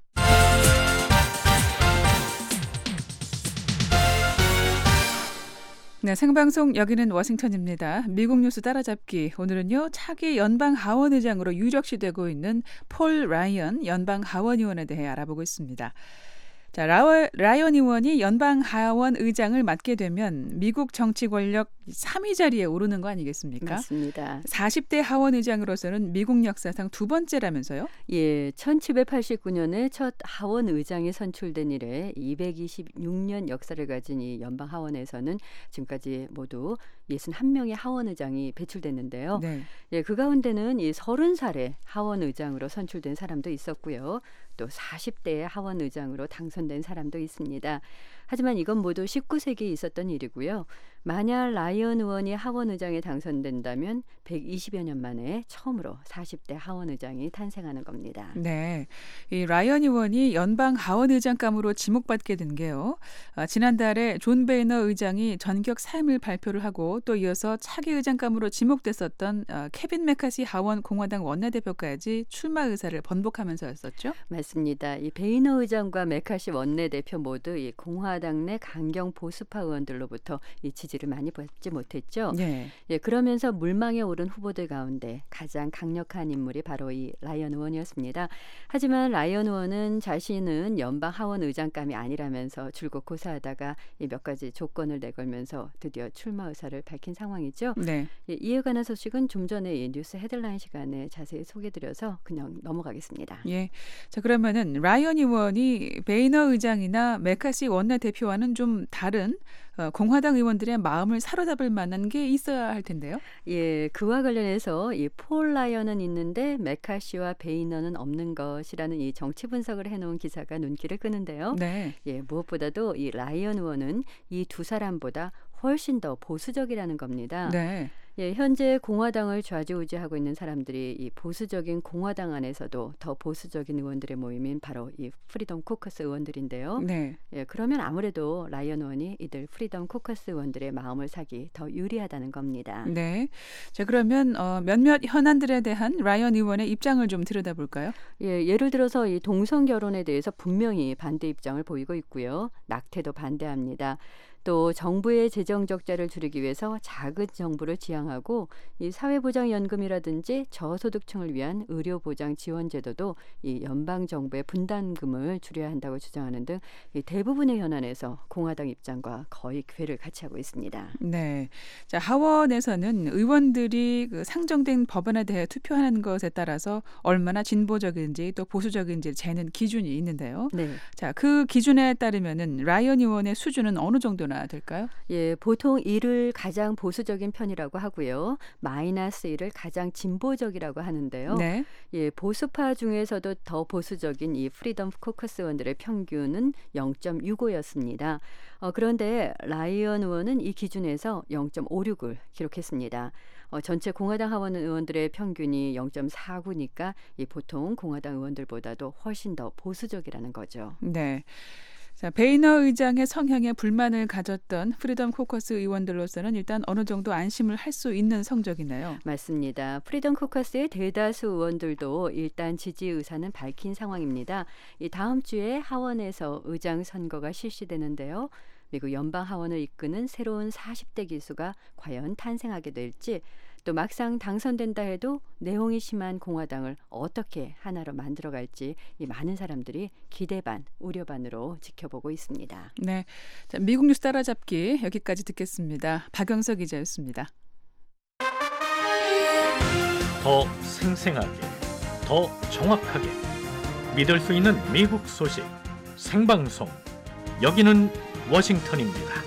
네, 생방송 여기는 워싱턴입니다. 미국 뉴스 따라잡기. 오늘은요, 차기 연방 하원 의장으로 유력시되고 있는 폴 라이언 연방 하원 의원에 대해 알아보고 있습니다. 자, 라워, 라이언 의원이 연방 하원 의장을 맡게 되면 미국 정치 권력 삼 위 자리에 오르는 거 아니겠습니까? 맞습니다. 사십 대 하원 의장으로서는 미국 역사상 두 번째라면서요? 예, 천칠백팔십구 년에 첫 하원 의장이 선출된 이래 이백이십육 년 역사를 가진 이 연방 하원에서는 지금까지 모두 육십일 명의 하원 의장이 배출됐는데요. 네. 예, 그 가운데는 이 서른 살에 하원 의장으로 선출된 사람도 있었고요. 또 사십 대의 하원 의장으로 당선된 사람도 있습니다. 하지만 이건 모두 십구 세기에 있었던 일이고요. 만약 라이언 의원이 하원 의장에 당선된다면 백이십여 년 만에 처음으로 사십 대 하원 의장이 탄생하는 겁니다. 네, 이 라이언 의원이 연방 하원 의장감으로 지목받게 된 게요. 아, 지난달에 존 베이너 의장이 전격 사임을 발표를 하고 또 이어서 차기 의장감으로 지목됐었던 아, 케빈 메카시 하원 공화당 원내대표까지 출마 의사를 번복하면서였었죠. 맞습니다. 이 베이너 의장과 메카시 원내대표 모두 이 공화당 내 강경 보수파 의원들로부터 이 지지를 많이 받지 못했죠. 네. 예, 그러면서 물망에 오른 후보들 가운데 가장 강력한 인물이 바로 이 라이언 의원이었습니다. 하지만 라이언 의원은 자신은 연방 하원 의장감이 아니라면서 줄곧 고사하다가 이 몇 가지 조건을 내걸면서 드디어 출마 의사를 밝힌 상황이죠. 네. 예, 이에 관한 소식은 좀 전에 이 뉴스 헤드라인 시간에 자세히 소개드려서 그냥 넘어가겠습니다. 예. 자, 그러면은 라이언 의원이 베이너 의장이나 메카시 원내대표와는 좀 다른 어, 공화당 의원들의 마음을 사로잡을 만한 게 있어야 할 텐데요. 예, 그와 관련해서 이 폴 라이언은 있는데 메카시와 베이너는 없는 것이라는 이 정치 분석을 해놓은 기사가 눈길을 끄는데요. 네. 예, 무엇보다도 이 라이언 의원은 이 두 사람보다 훨씬 더 보수적이라는 겁니다. 네. 예, 현재 공화당을 좌지우지하고 있는 사람들이 이 보수적인 공화당 안에서도 더 보수적인 의원들의 모임인 바로 이 프리덤 코커스 의원들인데요. 네. 예, 그러면 아무래도 라이언 의원이 이들 프리덤 코커스 의원들의 마음을 사기 더 유리하다는 겁니다. 네. 자, 그러면 어, 몇몇 현안들에 대한 라이언 의원의 입장을 좀 들여다볼까요? 예, 예를 들어서 이 동성 결혼에 대해서 분명히 반대 입장을 보이고 있고요. 낙태도 반대합니다. 또 정부의 재정 적자를 줄이기 위해서 작은 정부를 지향하고 이 사회보장연금이라든지 저소득층을 위한 의료보장 지원제도도 이 연방 정부의 분담금을 줄여야 한다고 주장하는 등 이 대부분의 현안에서 공화당 입장과 거의 궤를 같이 하고 있습니다. 네. 자, 하원에서는 의원들이 그 상정된 법안에 대해 투표하는 것에 따라서 얼마나 진보적인지 또 보수적인지 재는 기준이 있는데요. 네. 자, 그 기준에 따르면은 라이언 의원의 수준은 어느 정도나 될까요? 예, 보통 일을 가장 보수적인 편이라고 하고요. 마이너스 일을 가장 진보적이라고 하는데요. 네. 예, 보수파 중에서도 더 보수적인 이 프리덤 코커스 의원들의 평균은 영 점 육오였습니다. 어, 그런데 라이언 의원은 이 기준에서 영 점 오육을 기록했습니다. 어, 전체 공화당 하원 의원들의 평균이 영 점 사구니까 이 보통 공화당 의원들보다도 훨씬 더 보수적이라는 거죠. 네. 자, 베이너 의장의 성향에 불만을 가졌던 프리덤 코커스 의원들로서는 일단 어느 정도 안심을 할 수 있는 성적이네요. 맞습니다. 프리덤 코커스의 대다수 의원들도 일단 지지 의사는 밝힌 상황입니다. 이 다음 주에 하원에서 의장 선거가 실시되는데요. 미국 연방 하원을 이끄는 새로운 사십 대 기수가 과연 탄생하게 될지, 또 막상 당선된다 해도 내용이 심한 공화당을 어떻게 하나로 만들어갈지 이 많은 사람들이 기대 반, 우려 반으로 지켜보고 있습니다. 네, 자, 미국 뉴스 따라잡기 여기까지 듣겠습니다. 박영석 기자였습니다. 더 생생하게, 더 정확하게 믿을 수 있는 미국 소식 생방송 여기는 워싱턴입니다.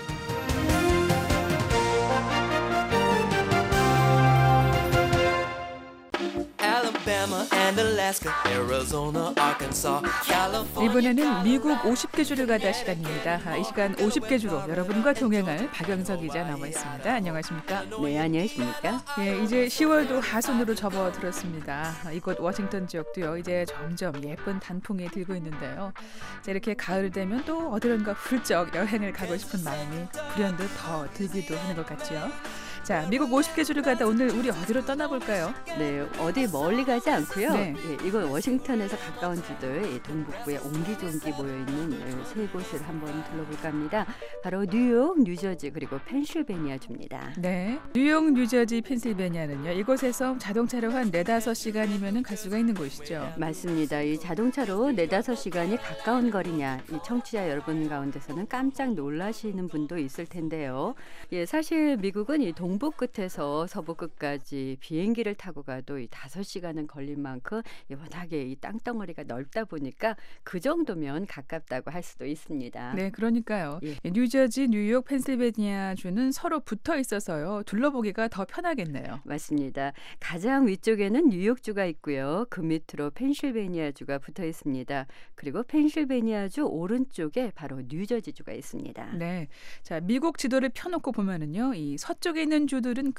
이번에는 미국 오십 개 주를 가다 시간입니다. 이 시간 오십 개 주로 여러분과 동행할 박영석 기자 나와 있습니다. 안녕하십니까? 네, 안녕하십니까? 예, 이제 시월도 하순으로 접어들었습니다. 이곳 워싱턴 지역도요, 이제 점점 예쁜 단풍이 들고 있는데요. 자, 이렇게 가을 되면 또 어디론가 훌쩍 여행을 가고 싶은 마음이 불현듯 더 들기도 하는 것 같죠. 자, 미국 오십 개 주를 가다 오늘 우리 어디로 떠나볼까요? 네, 어디 멀리 가지 않고요. 네. 예, 이곳 워싱턴에서 가까운 주들, 예, 동북부에 옹기종기 모여있는 예, 세 곳을 한번 둘러볼까 합니다. 바로 뉴욕, 뉴저지, 그리고 펜실베니아 주입니다. 네, 뉴욕, 뉴저지, 펜실베니아는요, 이곳에서 자동차로 한 네다섯 시간이면 갈 수가 있는 곳이죠. 맞습니다. 이 자동차로 네다섯 시간이 가까운 거리냐, 이 청취자 여러분 가운데서는 깜짝 놀라시는 분도 있을 텐데요. 예, 사실 미국은 이 동 동부 끝에서 서부 끝까지 비행기를 타고 가도 이 다섯 시간은 걸릴 만큼 워낙에 이 땅덩어리가 넓다 보니까 그 정도면 가깝다고 할 수도 있습니다. 네, 그러니까요. 예. 뉴저지, 뉴욕, 펜실베니아 주는 서로 붙어 있어서요. 둘러보기가 더 편하겠네요. 맞습니다. 가장 위쪽에는 뉴욕주가 있고요. 그 밑으로 펜실베니아주가 붙어 있습니다. 그리고 펜실베니아주 오른쪽에 바로 뉴저지주가 있습니다. 네, 자, 미국 지도를 펴놓고 보면은요, 이 서쪽에 있는 주들은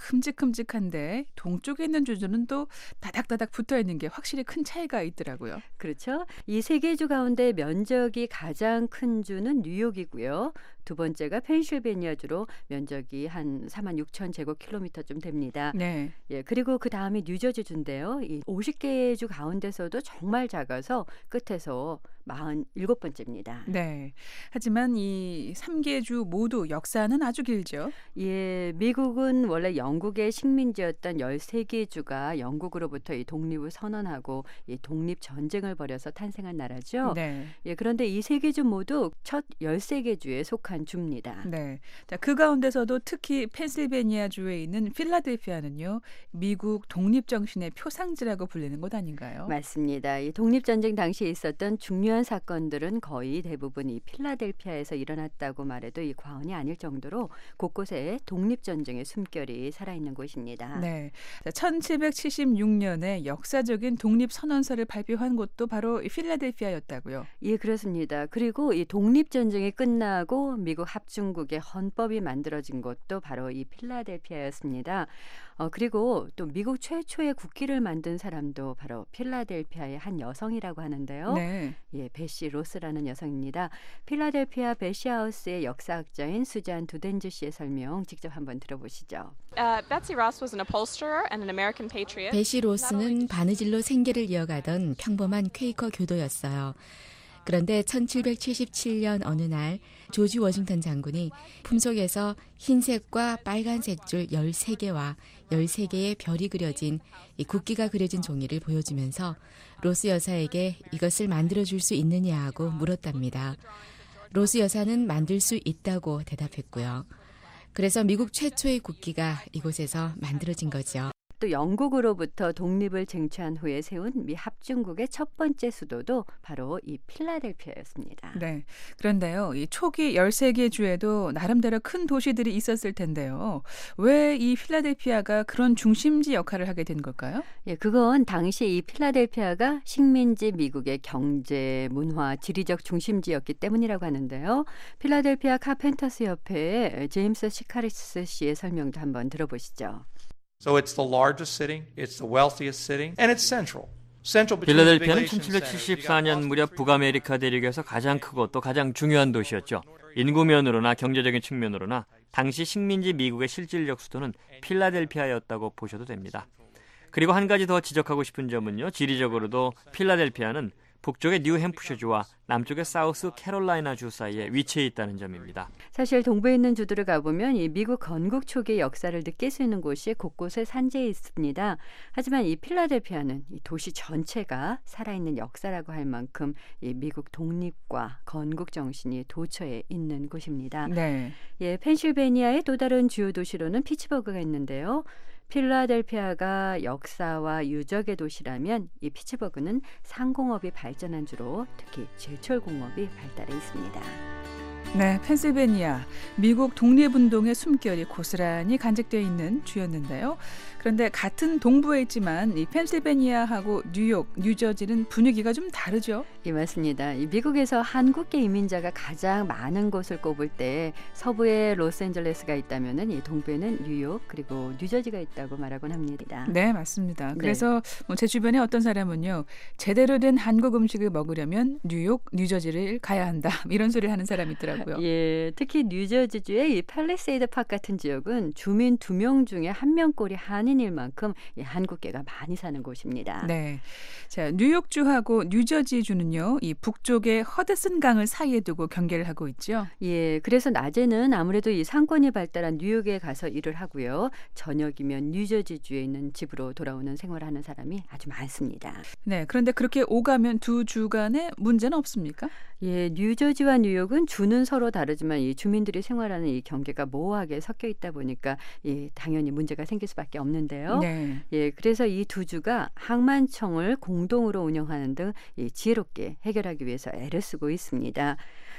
큼직큼직한데 동쪽에 있는 주들은 또 다닥다닥 붙어 있는 게 확실히 큰 차이가 있더라고요. 그렇죠. 이 세 개 주 가운데 면적이 가장 큰 주는 뉴욕이고요. 두 번째가 펜실베니아주로 면적이 한 사만 육천 제곱킬로미터쯤 됩니다. 네. 예, 그리고 그 다음이 뉴저지주인데요. 이 오십 개 주 가운데서도 정말 작아서 끝에서 사십칠 번째입니다. 네. 하지만 이 세 개 주 모두 역사는 아주 길죠. 예, 미국은 원래 영국의 식민지였던 열세 개 주가 영국으로부터 이 독립을 선언하고 이 독립 전쟁을 벌여서 탄생한 나라죠. 네. 예, 그런데 이 세 개 주 모두 첫 열세 개 주에 속한 주입니다. 네. 자, 그 가운데서도 특히 펜실베니아 주에 있는 필라델피아는요, 미국 독립 정신의 표상지라고 불리는 곳 아닌가요? 맞습니다. 이 독립 전쟁 당시에 있었던 중요한 사건들은 거의 대부분 이 필라델피아에서 일어났다고 말해도 이 과언이 아닐 정도로 곳곳에 독립 전쟁의 숨결이 살아있는 곳입니다. 네. 자, 천칠백칠십육 년에 역사적인 독립 선언서를 발표한 곳도 바로 이 필라델피아였다고요. 예, 그렇습니다. 그리고 이 독립 전쟁이 끝나고 미국 합중국의 헌법이 만들어진 곳도 바로 이 필라델피아였습니다. 어, 그리고 또 미국 최초의 국기를 만든 사람도 바로 필라델피아의 한 여성이라고 하는데요. 네. 예, 베시 로스라는 여성입니다. 필라델피아 베시 하우스의 역사학자인 수잔 두덴즈 씨의 설명 직접 한번 들어보시죠. Uh, Betsy Ross was an upholsterer and an American patriot. 베시 로스는 바느질로 생계를 이어가던 평범한 퀘이커 교도였어요. 그런데 천칠백칠십칠 년 어느 날 조지 워싱턴 장군이 품속에서 흰색과 빨간색 줄 열세 개와 열세 개의 별이 그려진 이 국기가 그려진 종이를 보여주면서 로스 여사에게 이것을 만들어줄 수 있느냐 하고 물었답니다. 로스 여사는 만들 수 있다고 대답했고요. 그래서 미국 최초의 국기가 이곳에서 만들어진 거죠. 또 영국으로부터 독립을 쟁취한 후에 세운 미 합중국의 첫 번째 수도도 바로 이 필라델피아였습니다. 네. 그런데요, 이 초기 열세 개 주에도 나름대로 큰 도시들이 있었을 텐데요. 왜 이 필라델피아가 그런 중심지 역할을 하게 된 걸까요? 예, 그건 당시 이 필라델피아가 식민지 미국의 경제, 문화, 지리적 중심지였기 때문이라고 하는데요. 필라델피아 카펜터스 협회의 제임스 시카리스 씨의 설명도 한번 들어보시죠. So it's the largest city, it's the wealthiest city, and it's central. 필라델피아는 천칠백칠십사 년 무렵 북아메리카 대륙에서 가장 크고 또 가장 중요한 도시였죠. 인구면으로나 경제적인 측면으로나 당시 식민지 미국의 실질적 수도는 필라델피아였다고 보셔도 됩니다. 그리고 한 가지 더 지적하고 싶은 점은요. 지리적으로도 필라델피아는 북쪽의 뉴햄프셔주와 남쪽의 사우스 캐롤라이나주 사이에 위치해 있다는 점입니다. 사실 동부에 있는 주들을 가보면 이 미국 건국 초기의 역사를 느낄 수 있는 곳이 곳곳에 산재해 있습니다. 하지만 이 필라델피아는 이 도시 전체가 살아있는 역사라고 할 만큼 이 미국 독립과 건국 정신이 도처에 있는 곳입니다. 네. 예, 펜실베니아의 또 다른 주요 도시로는 피츠버그가 있는데요. 필라델피아가 역사와 유적의 도시라면 이 피츠버그는 상공업이 발전한 주로 특히 제철공업이 발달해 있습니다. 네, 펜실베니아. 미국 독립운동의 숨결이 고스란히 간직되어 있는 주였는데요. 그런데 같은 동부에 있지만 이 펜실베니아하고 뉴욕, 뉴저지는 분위기가 좀 다르죠? 예, 맞습니다. 이 미국에서 한국계 이민자가 가장 많은 곳을 꼽을 때 서부에 로스앤젤레스가 있다면은 이 동부에는 뉴욕 그리고 뉴저지가 있다고 말하곤 합니다. 네, 맞습니다. 네. 그래서 뭐 제 주변에 어떤 사람은요, 제대로 된 한국 음식을 먹으려면 뉴욕, 뉴저지를 가야 한다 이런 소리를 하는 사람이 있더라고요. 예, 특히 뉴저지주의 이 팰리세이드 팍 같은 지역은 주민 두 명 중에 한 명꼴이 한인일 만큼 이 한국계가 많이 사는 곳입니다. 네, 자 뉴욕주하고 뉴저지주는요, 이 북쪽의 허드슨 강을 사이에 두고 경계를 하고 있죠. 예, 그래서 낮에는 아무래도 이 상권이 발달한 뉴욕에 가서 일을 하고요. 저녁이면 뉴저지주에 있는 집으로 돌아오는 생활을 하는 사람이 아주 많습니다. 네, 그런데 그렇게 오가면 두 주 간에 문제는 없습니까? 예, 뉴저지와 뉴욕은 주는 서로 다르지만 이 주민들이 생활하는 이 경계가 모호하게 섞여 있다 보니까 예, 당연히 문제가 생길 수밖에 없는데요. 네. 예, 그래서 이 두 주가 항만청을 공동으로 운영하는 등 이 지혜롭게 해결하기 위해서 애를 쓰고 있습니다.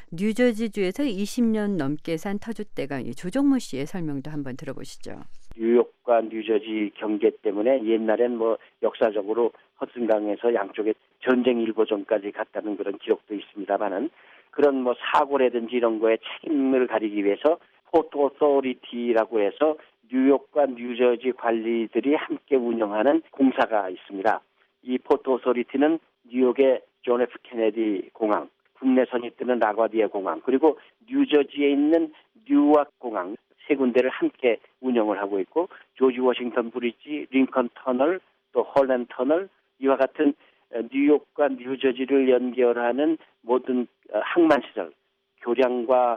뉴저지주에서 이십 년 넘게 산 터줏대감 이 조정모 씨의 설명도 한번 들어보시죠. 뉴욕과 뉴저지 경계 때문에 옛날엔 뭐 역사적으로 허슨강에서 양쪽에 전쟁 일보 전까지 갔다는 그런 기록도 있습니다만은 그런 뭐 사고라든지 이런 거에 책임을 가리기 위해서 포트 오소리티라고 해서 뉴욕과 뉴저지 관리들이 함께 운영하는 공사가 있습니다. 이 포트 오소리티는 뉴욕의 존 에프 케네디 공항, 국내선이 뜨는 라과디아 공항, 그리고 뉴저지에 있는 뉴아크 공항 세 군데를 함께 운영을 하고 있고 조지 워싱턴 브리지, 링컨 터널, 또 홀랜드 터널 이와 같은 뉴욕과 뉴저지를 연결하는 모든 항만시설, 교량과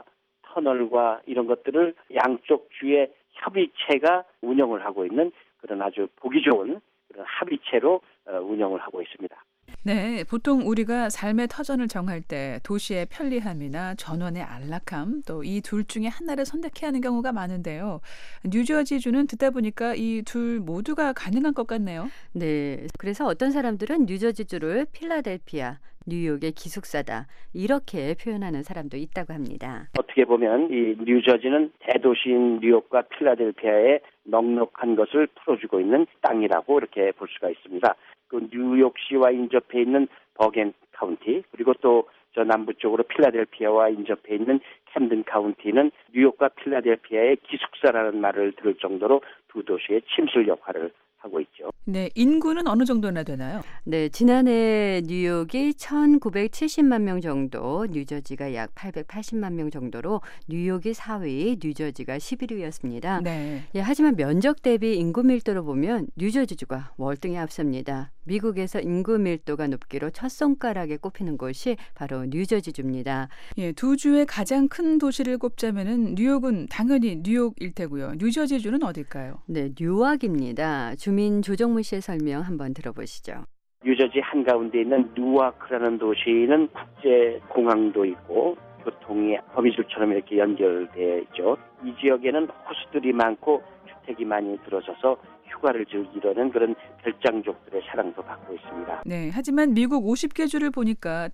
터널과 이런 것들을 양쪽 주의 협의체가 운영을 하고 있는 그런 아주 보기 좋은 그런 합의체로 운영을 하고 있습니다. 네, 보통 우리가 삶의 터전을 정할 때 도시의 편리함이나 전원의 안락함, 또 이 둘 중에 하나를 선택해야 하는 경우가 많은데요. 뉴저지주는 듣다 보니까 이 둘 모두가 가능한 것 같네요. 네, 그래서 어떤 사람들은 뉴저지주를 필라델피아, 뉴욕의 기숙사다 이렇게 표현하는 사람도 있다고 합니다. 어떻게 보면 이 뉴저지는 대도시인 뉴욕과 필라델피아의 넉넉한 것을 풀어주고 있는 땅이라고 이렇게 볼 수가 있습니다. 그 뉴욕시와 인접해 있는 버겐 카운티 그리고 또 저 남부 쪽으로 필라델피아와 인접해 있는 캠든 카운티는 뉴욕과 필라델피아의 기숙사라는 말을 들을 정도로 두 도시의 침실 역할을 하고 있죠. 네, 인구는 어느 정도나 되나요? 네, 지난해 뉴욕이 천구백칠십만 명 정도, 뉴저지가 약 팔백팔십만 명 정도로 뉴욕이 사 위, 뉴저지가 십일 위였습니다. 네. 예, 하지만 면적 대비 인구 밀도로 보면 뉴저지주가 월등히 앞섭니다. 미국에서 인구 밀도가 높기로 첫 손가락에 꼽히는 곳이 바로 뉴저지주입니다. 예, 두 주의 가장 큰 도시를 꼽자면은 뉴욕은 당연히 뉴욕일 테고요. 뉴저지주는 어딜까요? 네, 뉴아크입니다. 주민 조정무 씨의 설명 한번 들어보시죠. 뉴저지 한가운데 있는 뉴아크라는 도시는 국제 공항도 있고 교통이 거미줄처럼 이렇게 연결되어 있죠. 이 지역에는 호수들이 많고 주택이 많이 들어서서 휴가를 즐기려는 그런 별장족들의 사랑도 받고 있습니다. 네, 하지만 미국 오십 개 주를 보니까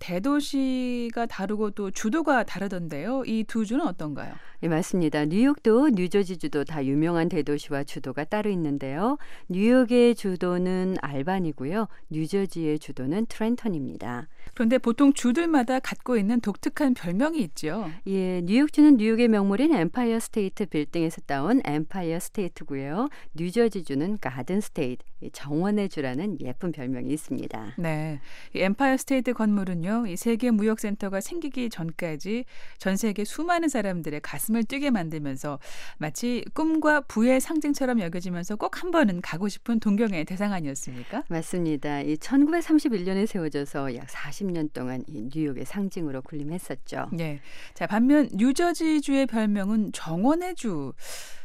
대도시가 다르고 또 주도가 다르던데요. 이 두 주는 어떤가요? 네, 맞습니다. 뉴욕도 뉴저지주도 다 유명한 대도시와 주도가 따로 있는데요. 뉴욕의 주도는 알반이고요. 뉴저지의 주도는 트렌턴입니다. 그런데 보통 주들마다 갖고 있는 독특한 별명이 있죠. 예, 뉴욕주는 뉴욕의 명물인 엠파이어 스테이트 빌딩에서 따온 엠파이어 스테이트고요. 뉴저지주는 가든 스테이트, 정원의 주라는 예쁜 별명이 있습니다. 네, 이 엠파이어 스테이트 건물은요, 이 세계 무역센터가 생기기 전까지 전 세계 수많은 사람들의 가슴을 뛰게 만들면서 마치 꿈과 부의 상징처럼 여겨지면서 꼭 한 번은 가고 싶은 동경의 대상 아니었습니까? 맞습니다. 이 천구백삼십일 년에 세워져서 약 사십 년 동안 이 뉴욕의 상징으로 군림했었죠. 네, 자 반면 뉴저지주의 별명은 정원의 주.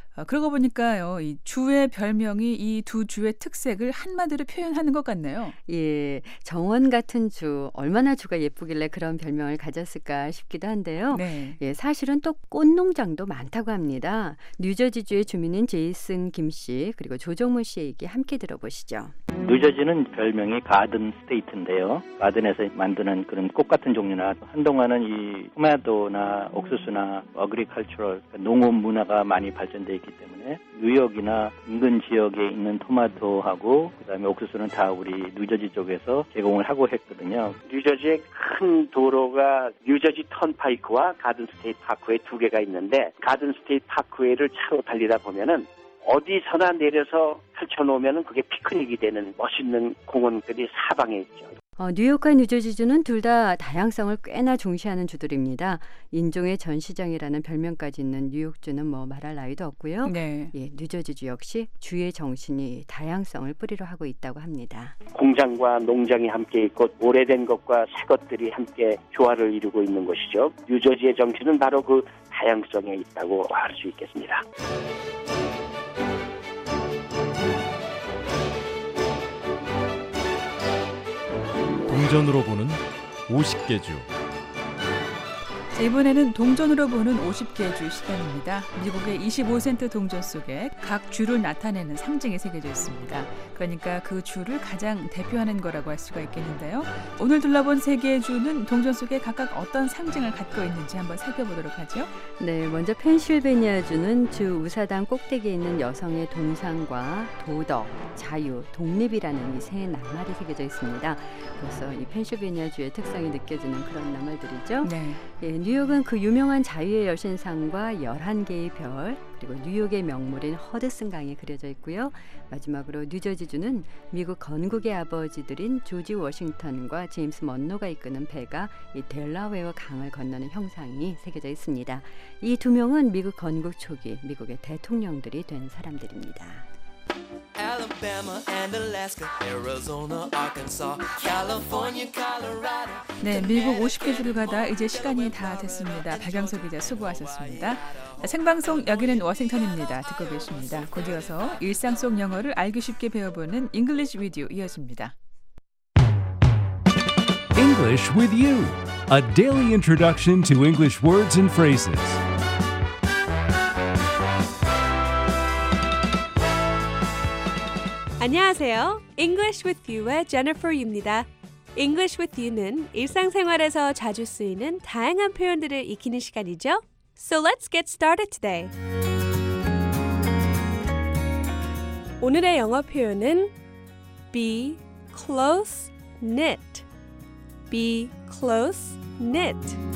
어, 그러고 보니까요, 이 주의 별명이 이 두 주의 특색을 한마디로 표현하는 것 같네요. 예, 정원 같은 주, 얼마나 주가 예쁘길래 그런 별명을 가졌을까 싶기도 한데요. 네. 예, 사실은 또 꽃농장도 많다고 합니다. 뉴저지주의 주민인 제이슨 김 씨, 그리고 조정무 씨의 얘기 함께 들어보시죠. 뉴저지는 별명이 가든 스테이트인데요. 가든에서 만드는 그런 꽃 같은 종류나 한동안은 이 토마토나 옥수수나 어그리컬처럴, 농업 문화가 많이 발전돼 있기 때문에 뉴욕이나 인근 지역에 있는 토마토하고 그다음에 옥수수는 다 우리 뉴저지 쪽에서 제공을 하고 했거든요. 뉴저지의 큰 도로가 뉴저지 턴파이크와 가든 스테이트 파크웨이 두 개가 있는데 가든 스테이트 파크웨이를 차로 달리다 보면은 어디서나 내려서 펼쳐놓으면 그게 피크닉이 되는 멋있는 공원들이 사방에 있죠. 어, 뉴욕과 뉴저지주는 둘 다 다양성을 꽤나 중시하는 주들입니다. 인종의 전시장이라는 별명까지 있는 뉴욕주는 뭐 말할 나위도 없고요. 네. 예, 뉴저지주 역시 주의 정신이 다양성을 뿌리로 하고 있다고 합니다. 공장과 농장이 함께 있고 오래된 것과 새 것들이 함께 조화를 이루고 있는 것이죠. 뉴저지의 정신은 바로 그 다양성에 있다고 할 수 있겠습니다. 동전으로 보는 오십 개 주. 자, 이번에는 동전으로 보는 오십 개 주 시간입니다. 미국의 이십오 센트 동전 속에 각 주를 나타내는 상징이 새겨져 있습니다. 그러니까 그 주를 가장 대표하는 거라고 할 수가 있겠는데요. 오늘 둘러본 세 개의 주는 동전 속에 각각 어떤 상징을 갖고 있는지 한번 살펴보도록 하죠. 네, 먼저 펜실베니아주는 주 우사당 꼭대기에 있는 여성의 동상과 도덕, 자유, 독립이라는 이 세 낱말이 새겨져 있습니다. 그래서 이 펜실베니아주의 특성이 느껴지는 그런 낱말들이죠. 네. 예, 뉴욕은 그 유명한 자유의 여신상과 열한 개의 별, 그리고 뉴욕의 명물인 허드슨 강이 그려져 있고요. 마지막으로 뉴저지주는 미국 건국의 아버지들인 조지 워싱턴과 제임스 먼로가 이끄는 배가 이 델라웨어 강을 건너는 형상이 새겨져 있습니다. 이 두 명은 미국 건국 초기 미국의 대통령들이 된 사람들입니다. Alabama and Alaska, Arizona, Arkansas, California, Colorado. 네, 미국 오십 개 주를 가다 이제 시간이 다 됐습니다. 박영석 기자 수고하셨습니다. 생방송 여기는 워싱턴입니다. 듣고 계십니다. 곧 이어서 일상 속 영어를 알기 쉽게 배워보는 English with you 이어집니다. English with you, a daily introduction to English words and phrases. 안녕하세요. English with You의 Jennifer Yu입니다. English with You는 일상생활에서 자주 쓰이는 다양한 표현들을 익히는 시간이죠. So let's get started today. 오늘의 영어 표현은 be close knit. be close knit.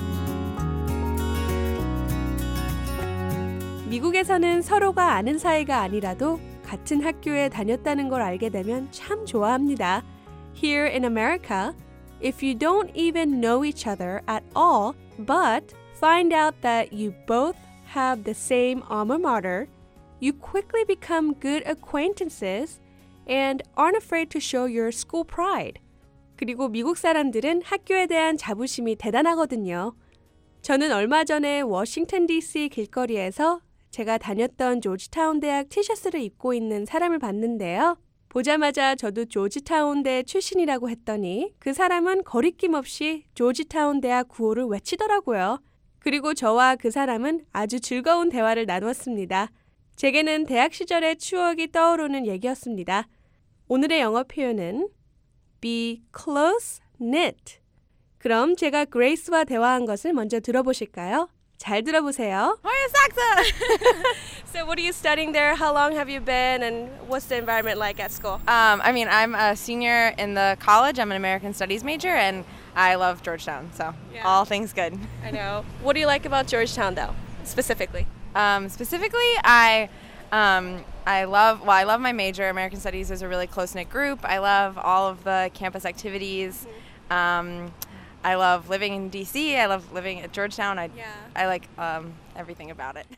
미국에서는 서로가 아는 사이가 아니라도 같은 학교에 다녔다는 걸 알게 되면 참 좋아합니다. Here in America, if you don't even know each other at all, but find out that you both have the same alma mater, you quickly become good acquaintances and aren't afraid to show your school pride. 그리고 미국 사람들은 학교에 대한 자부심이 대단하거든요. 저는 얼마 전에 워싱턴 디씨 길거리에서 제가 다녔던 조지타운 대학 티셔츠를 입고 있는 사람을 봤는데요. 보자마자 저도 조지타운 대 출신이라고 했더니 그 사람은 거리낌 없이 조지타운 대학 구호를 외치더라고요. 그리고 저와 그 사람은 아주 즐거운 대화를 나누었습니다. 제게는 대학 시절의 추억이 떠오르는 얘기였습니다. 오늘의 영어 표현은 be close knit. 그럼 제가 그레이스와 대화한 것을 먼저 들어보실까요? 잘 들어보세요. Where's Saxa? So what are you studying there? How long have you been? And what's the environment like at school? Um, I mean, I'm a senior in the college. I'm an American Studies major, and I love Georgetown. So Yeah. all things good. I know. What do you like about Georgetown, though, specifically? Um, specifically, I um, I love well, I love my major. American Studies is a really close knit group. I love all of the campus activities. Um, I love living in D C. I love living at Georgetown. I Yeah. I like um, everything about it.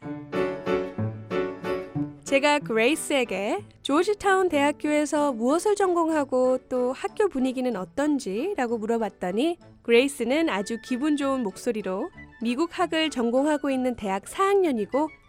제가 그레이스에게 조지타운 대학교에서 무엇을 전공하고 또 학교 분위기는 어떤지 라고 물어봤더니 그레이스는 아주 기분 좋은 목소리로 미국 학을 전공하고 있는 대학 사 학년이고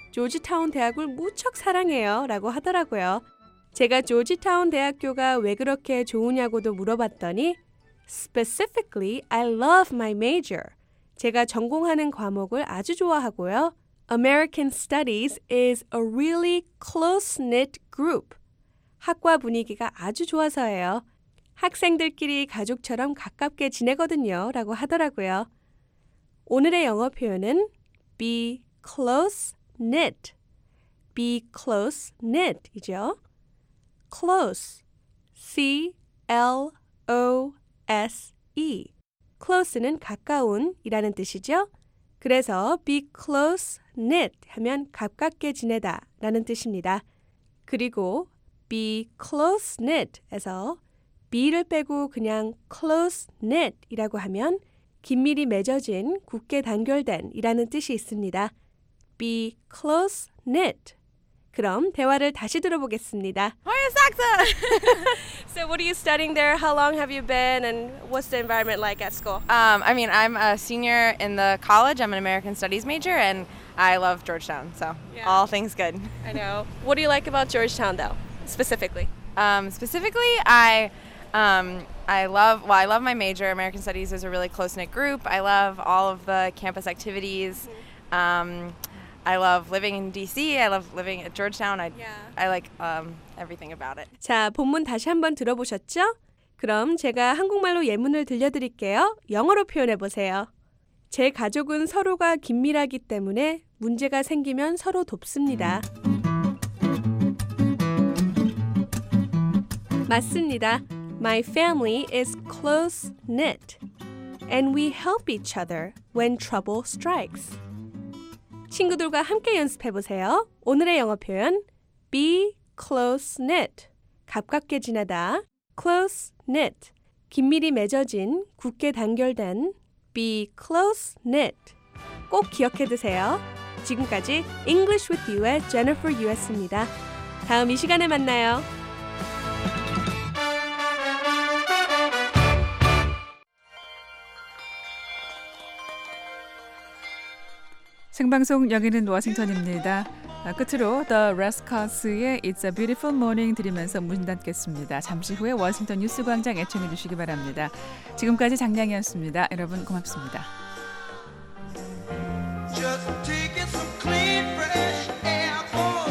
조지타운 대학을 무척 사랑해요 라고 하더라고요. 제가 조지타운 대학교가 왜 그렇게 좋으냐고도 물어봤더니 Specifically, I love my major. 제가 전공하는 과목을 아주 좋아하고요. American Studies is a really close-knit group. 학과 분위기가 아주 좋아서예요. 학생들끼리 가족처럼 가깝게 지내거든요 라고 하더라고요. 오늘의 영어 표현은 be close-knit. be close-knit 이죠. close, C L O S E. close는 가까운 이라는 뜻이죠. 그래서 be close-knit 하면 가깝게 지내다 라는 뜻입니다. 그리고 be close-knit에서 be를 빼고 그냥 close-knit 이라고 하면 긴밀히 맺어진, 굳게 단결된 이라는 뜻이 있습니다. be close-knit. 그럼 대화를 다시 들어보겠습니다. Hoya Saxa! So what are you studying there? How long have you been? And what's the environment like at school? Um, I mean, I'm a senior in the college. I'm an American Studies major, and I love Georgetown, so Yeah. all things good. I know. What do you like about Georgetown, though, specifically? Um, specifically, I um, I love well, I love my major. American Studies is a really close-knit group. I love all of the campus activities. Um, I love living in D C. I love living at Georgetown. I Yeah. I like um, everything about it. 자, 본문 다시 한번 들어보셨죠? 그럼 제가 한국말로 예문을 들려드릴게요. 영어로 표현해보세요. 제 가족은 서로가 긴밀하기 때문에 문제가 생기면 서로 돕습니다. 맞습니다. My family is close-knit and we help each other when trouble strikes. 친구들과 함께 연습해보세요. 오늘의 영어 표현 be close-knit, 가깝게 지내다, close-knit, 긴밀히 맺어진, 굳게 단결된, be close-knit. 꼭 기억해두세요. 지금까지 English with You의 Jennifer Yu였습니다. 다음 이 시간에 만나요. 생방송 여기는 워싱턴입니다. 아, 끝으로 The Rascals의 It's a Beautiful Morning 들으면서 문 닫겠습니다. 잠시 후에 워싱턴 뉴스광장 애청해 주시기 바랍니다. 지금까지 장량이었습니다. 여러분 고맙습니다. Just taking some clean, fresh air for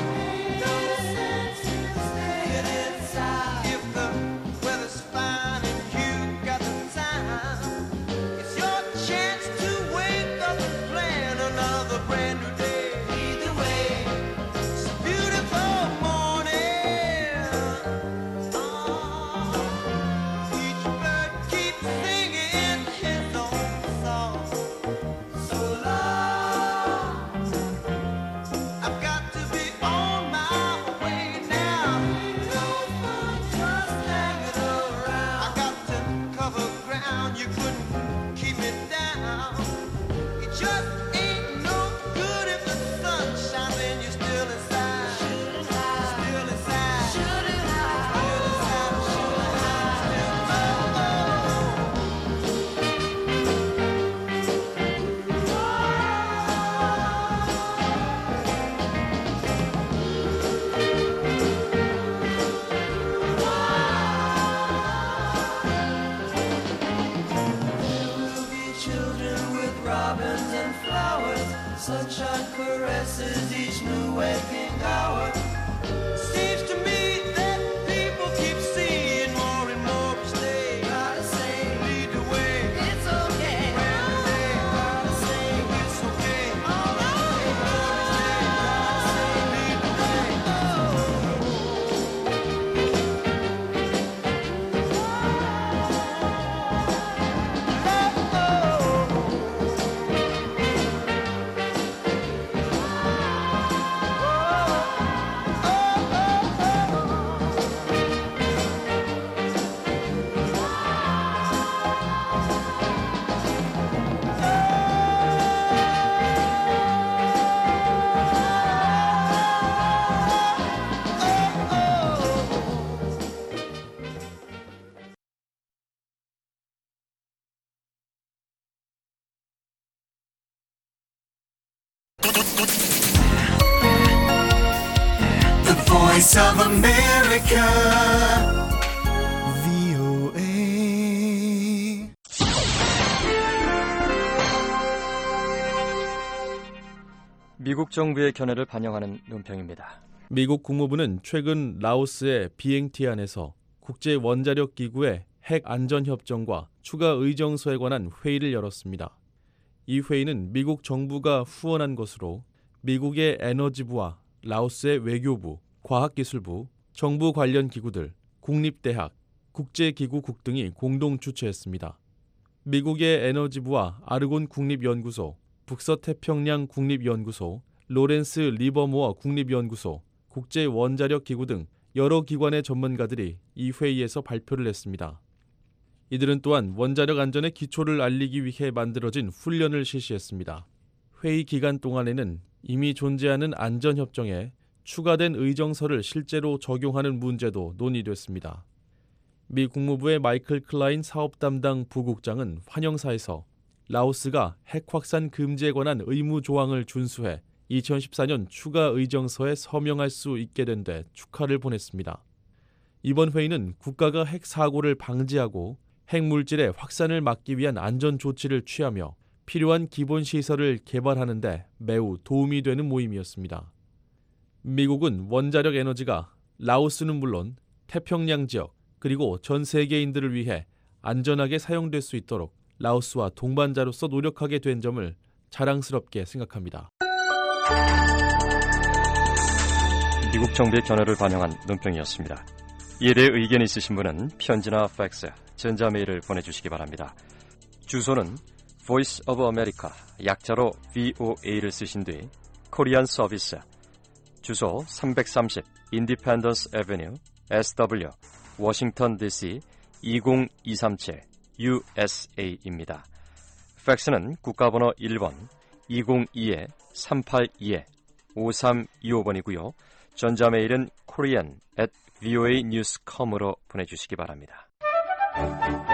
get inside. If the weather's fine and you got the time, it's your chance to wake up and plan another brand new day. Either way, it's a beautiful morning. Oh, each bird keeps singing his own song. So long. I've got to be on my way now. No fun just hanging around. I got to cover ground. You couldn't keep me down. It just ain't no good if the sun shines and you're still inside. Still inside. Still inside. Children with robins and flowers, sunshine caresses each new waking hour. Seems to me that people keep seeing more and more each day. Gotta say, lead the way. It's okay. Gotta say, it's okay. All right. Gotta say, lead the way. Oh. Voice of America. 미국 정부의 견해를 반영하는 논평입니다. 미국 국무부는 최근 라오스의 비행티안에서 국제 원자력 기구의 핵 안전 협정과 추가 의정서에 관한 회의를 열었습니다. 이 회의는 미국 정부가 후원한 것으로 미국의 에너지부와 라오스의 외교부, 과학기술부, 정부 관련 기구들, 국립대학, 국제기구국 등이 공동 주최했습니다. 미국의 에너지부와 아르곤 국립연구소, 북서태평양 국립연구소, 로렌스 리버모어 국립연구소, 국제원자력기구 등 여러 기관의 전문가들이 이 회의에서 발표를 했습니다. 이들은 또한 원자력 안전의 기초를 알리기 위해 만들어진 훈련을 실시했습니다. 회의 기간 동안에는 이미 존재하는 안전협정에 추가된 의정서를 실제로 적용하는 문제도 논의됐습니다. 미 국무부의 마이클 클라인 사업담당 부국장은 환영사에서 라오스가 핵 확산 금지에 관한 의무 조항을 준수해 이천십사 년 추가 의정서에 서명할 수 있게 된 데 축하를 보냈습니다. 이번 회의는 국가가 핵 사고를 방지하고 핵 물질의 확산을 막기 위한 안전 조치를 취하며 필요한 기본 시설을 개발하는 데 매우 도움이 되는 모임이었습니다. 미국은 원자력 에너지가 라오스는 물론 태평양 지역 그리고 전 세계인들을 위해 안전하게 사용될 수 있도록 라오스와 동반자로서 노력하게 된 점을 자랑스럽게 생각합니다. 미국 정부의 견해를 반영한 논평이었습니다. 이에 대해 의견이 있으신 분은 편지나 팩스, 전자메일을 보내주시기 바랍니다. 주소는 Voice of America, 약자로 브이오에이를 쓰신 뒤 코리안 서비스, 주소 삼백삼십 Independence Avenue, 에스더블유, 워싱턴 디씨 이공이삼칠 유에스에이입니다. 팩스는 국가번호 일 번 이공이 삼팔이 오삼이오 번이고요. 전자메일은 korean at voanews dot com으로 보내주시기 바랍니다.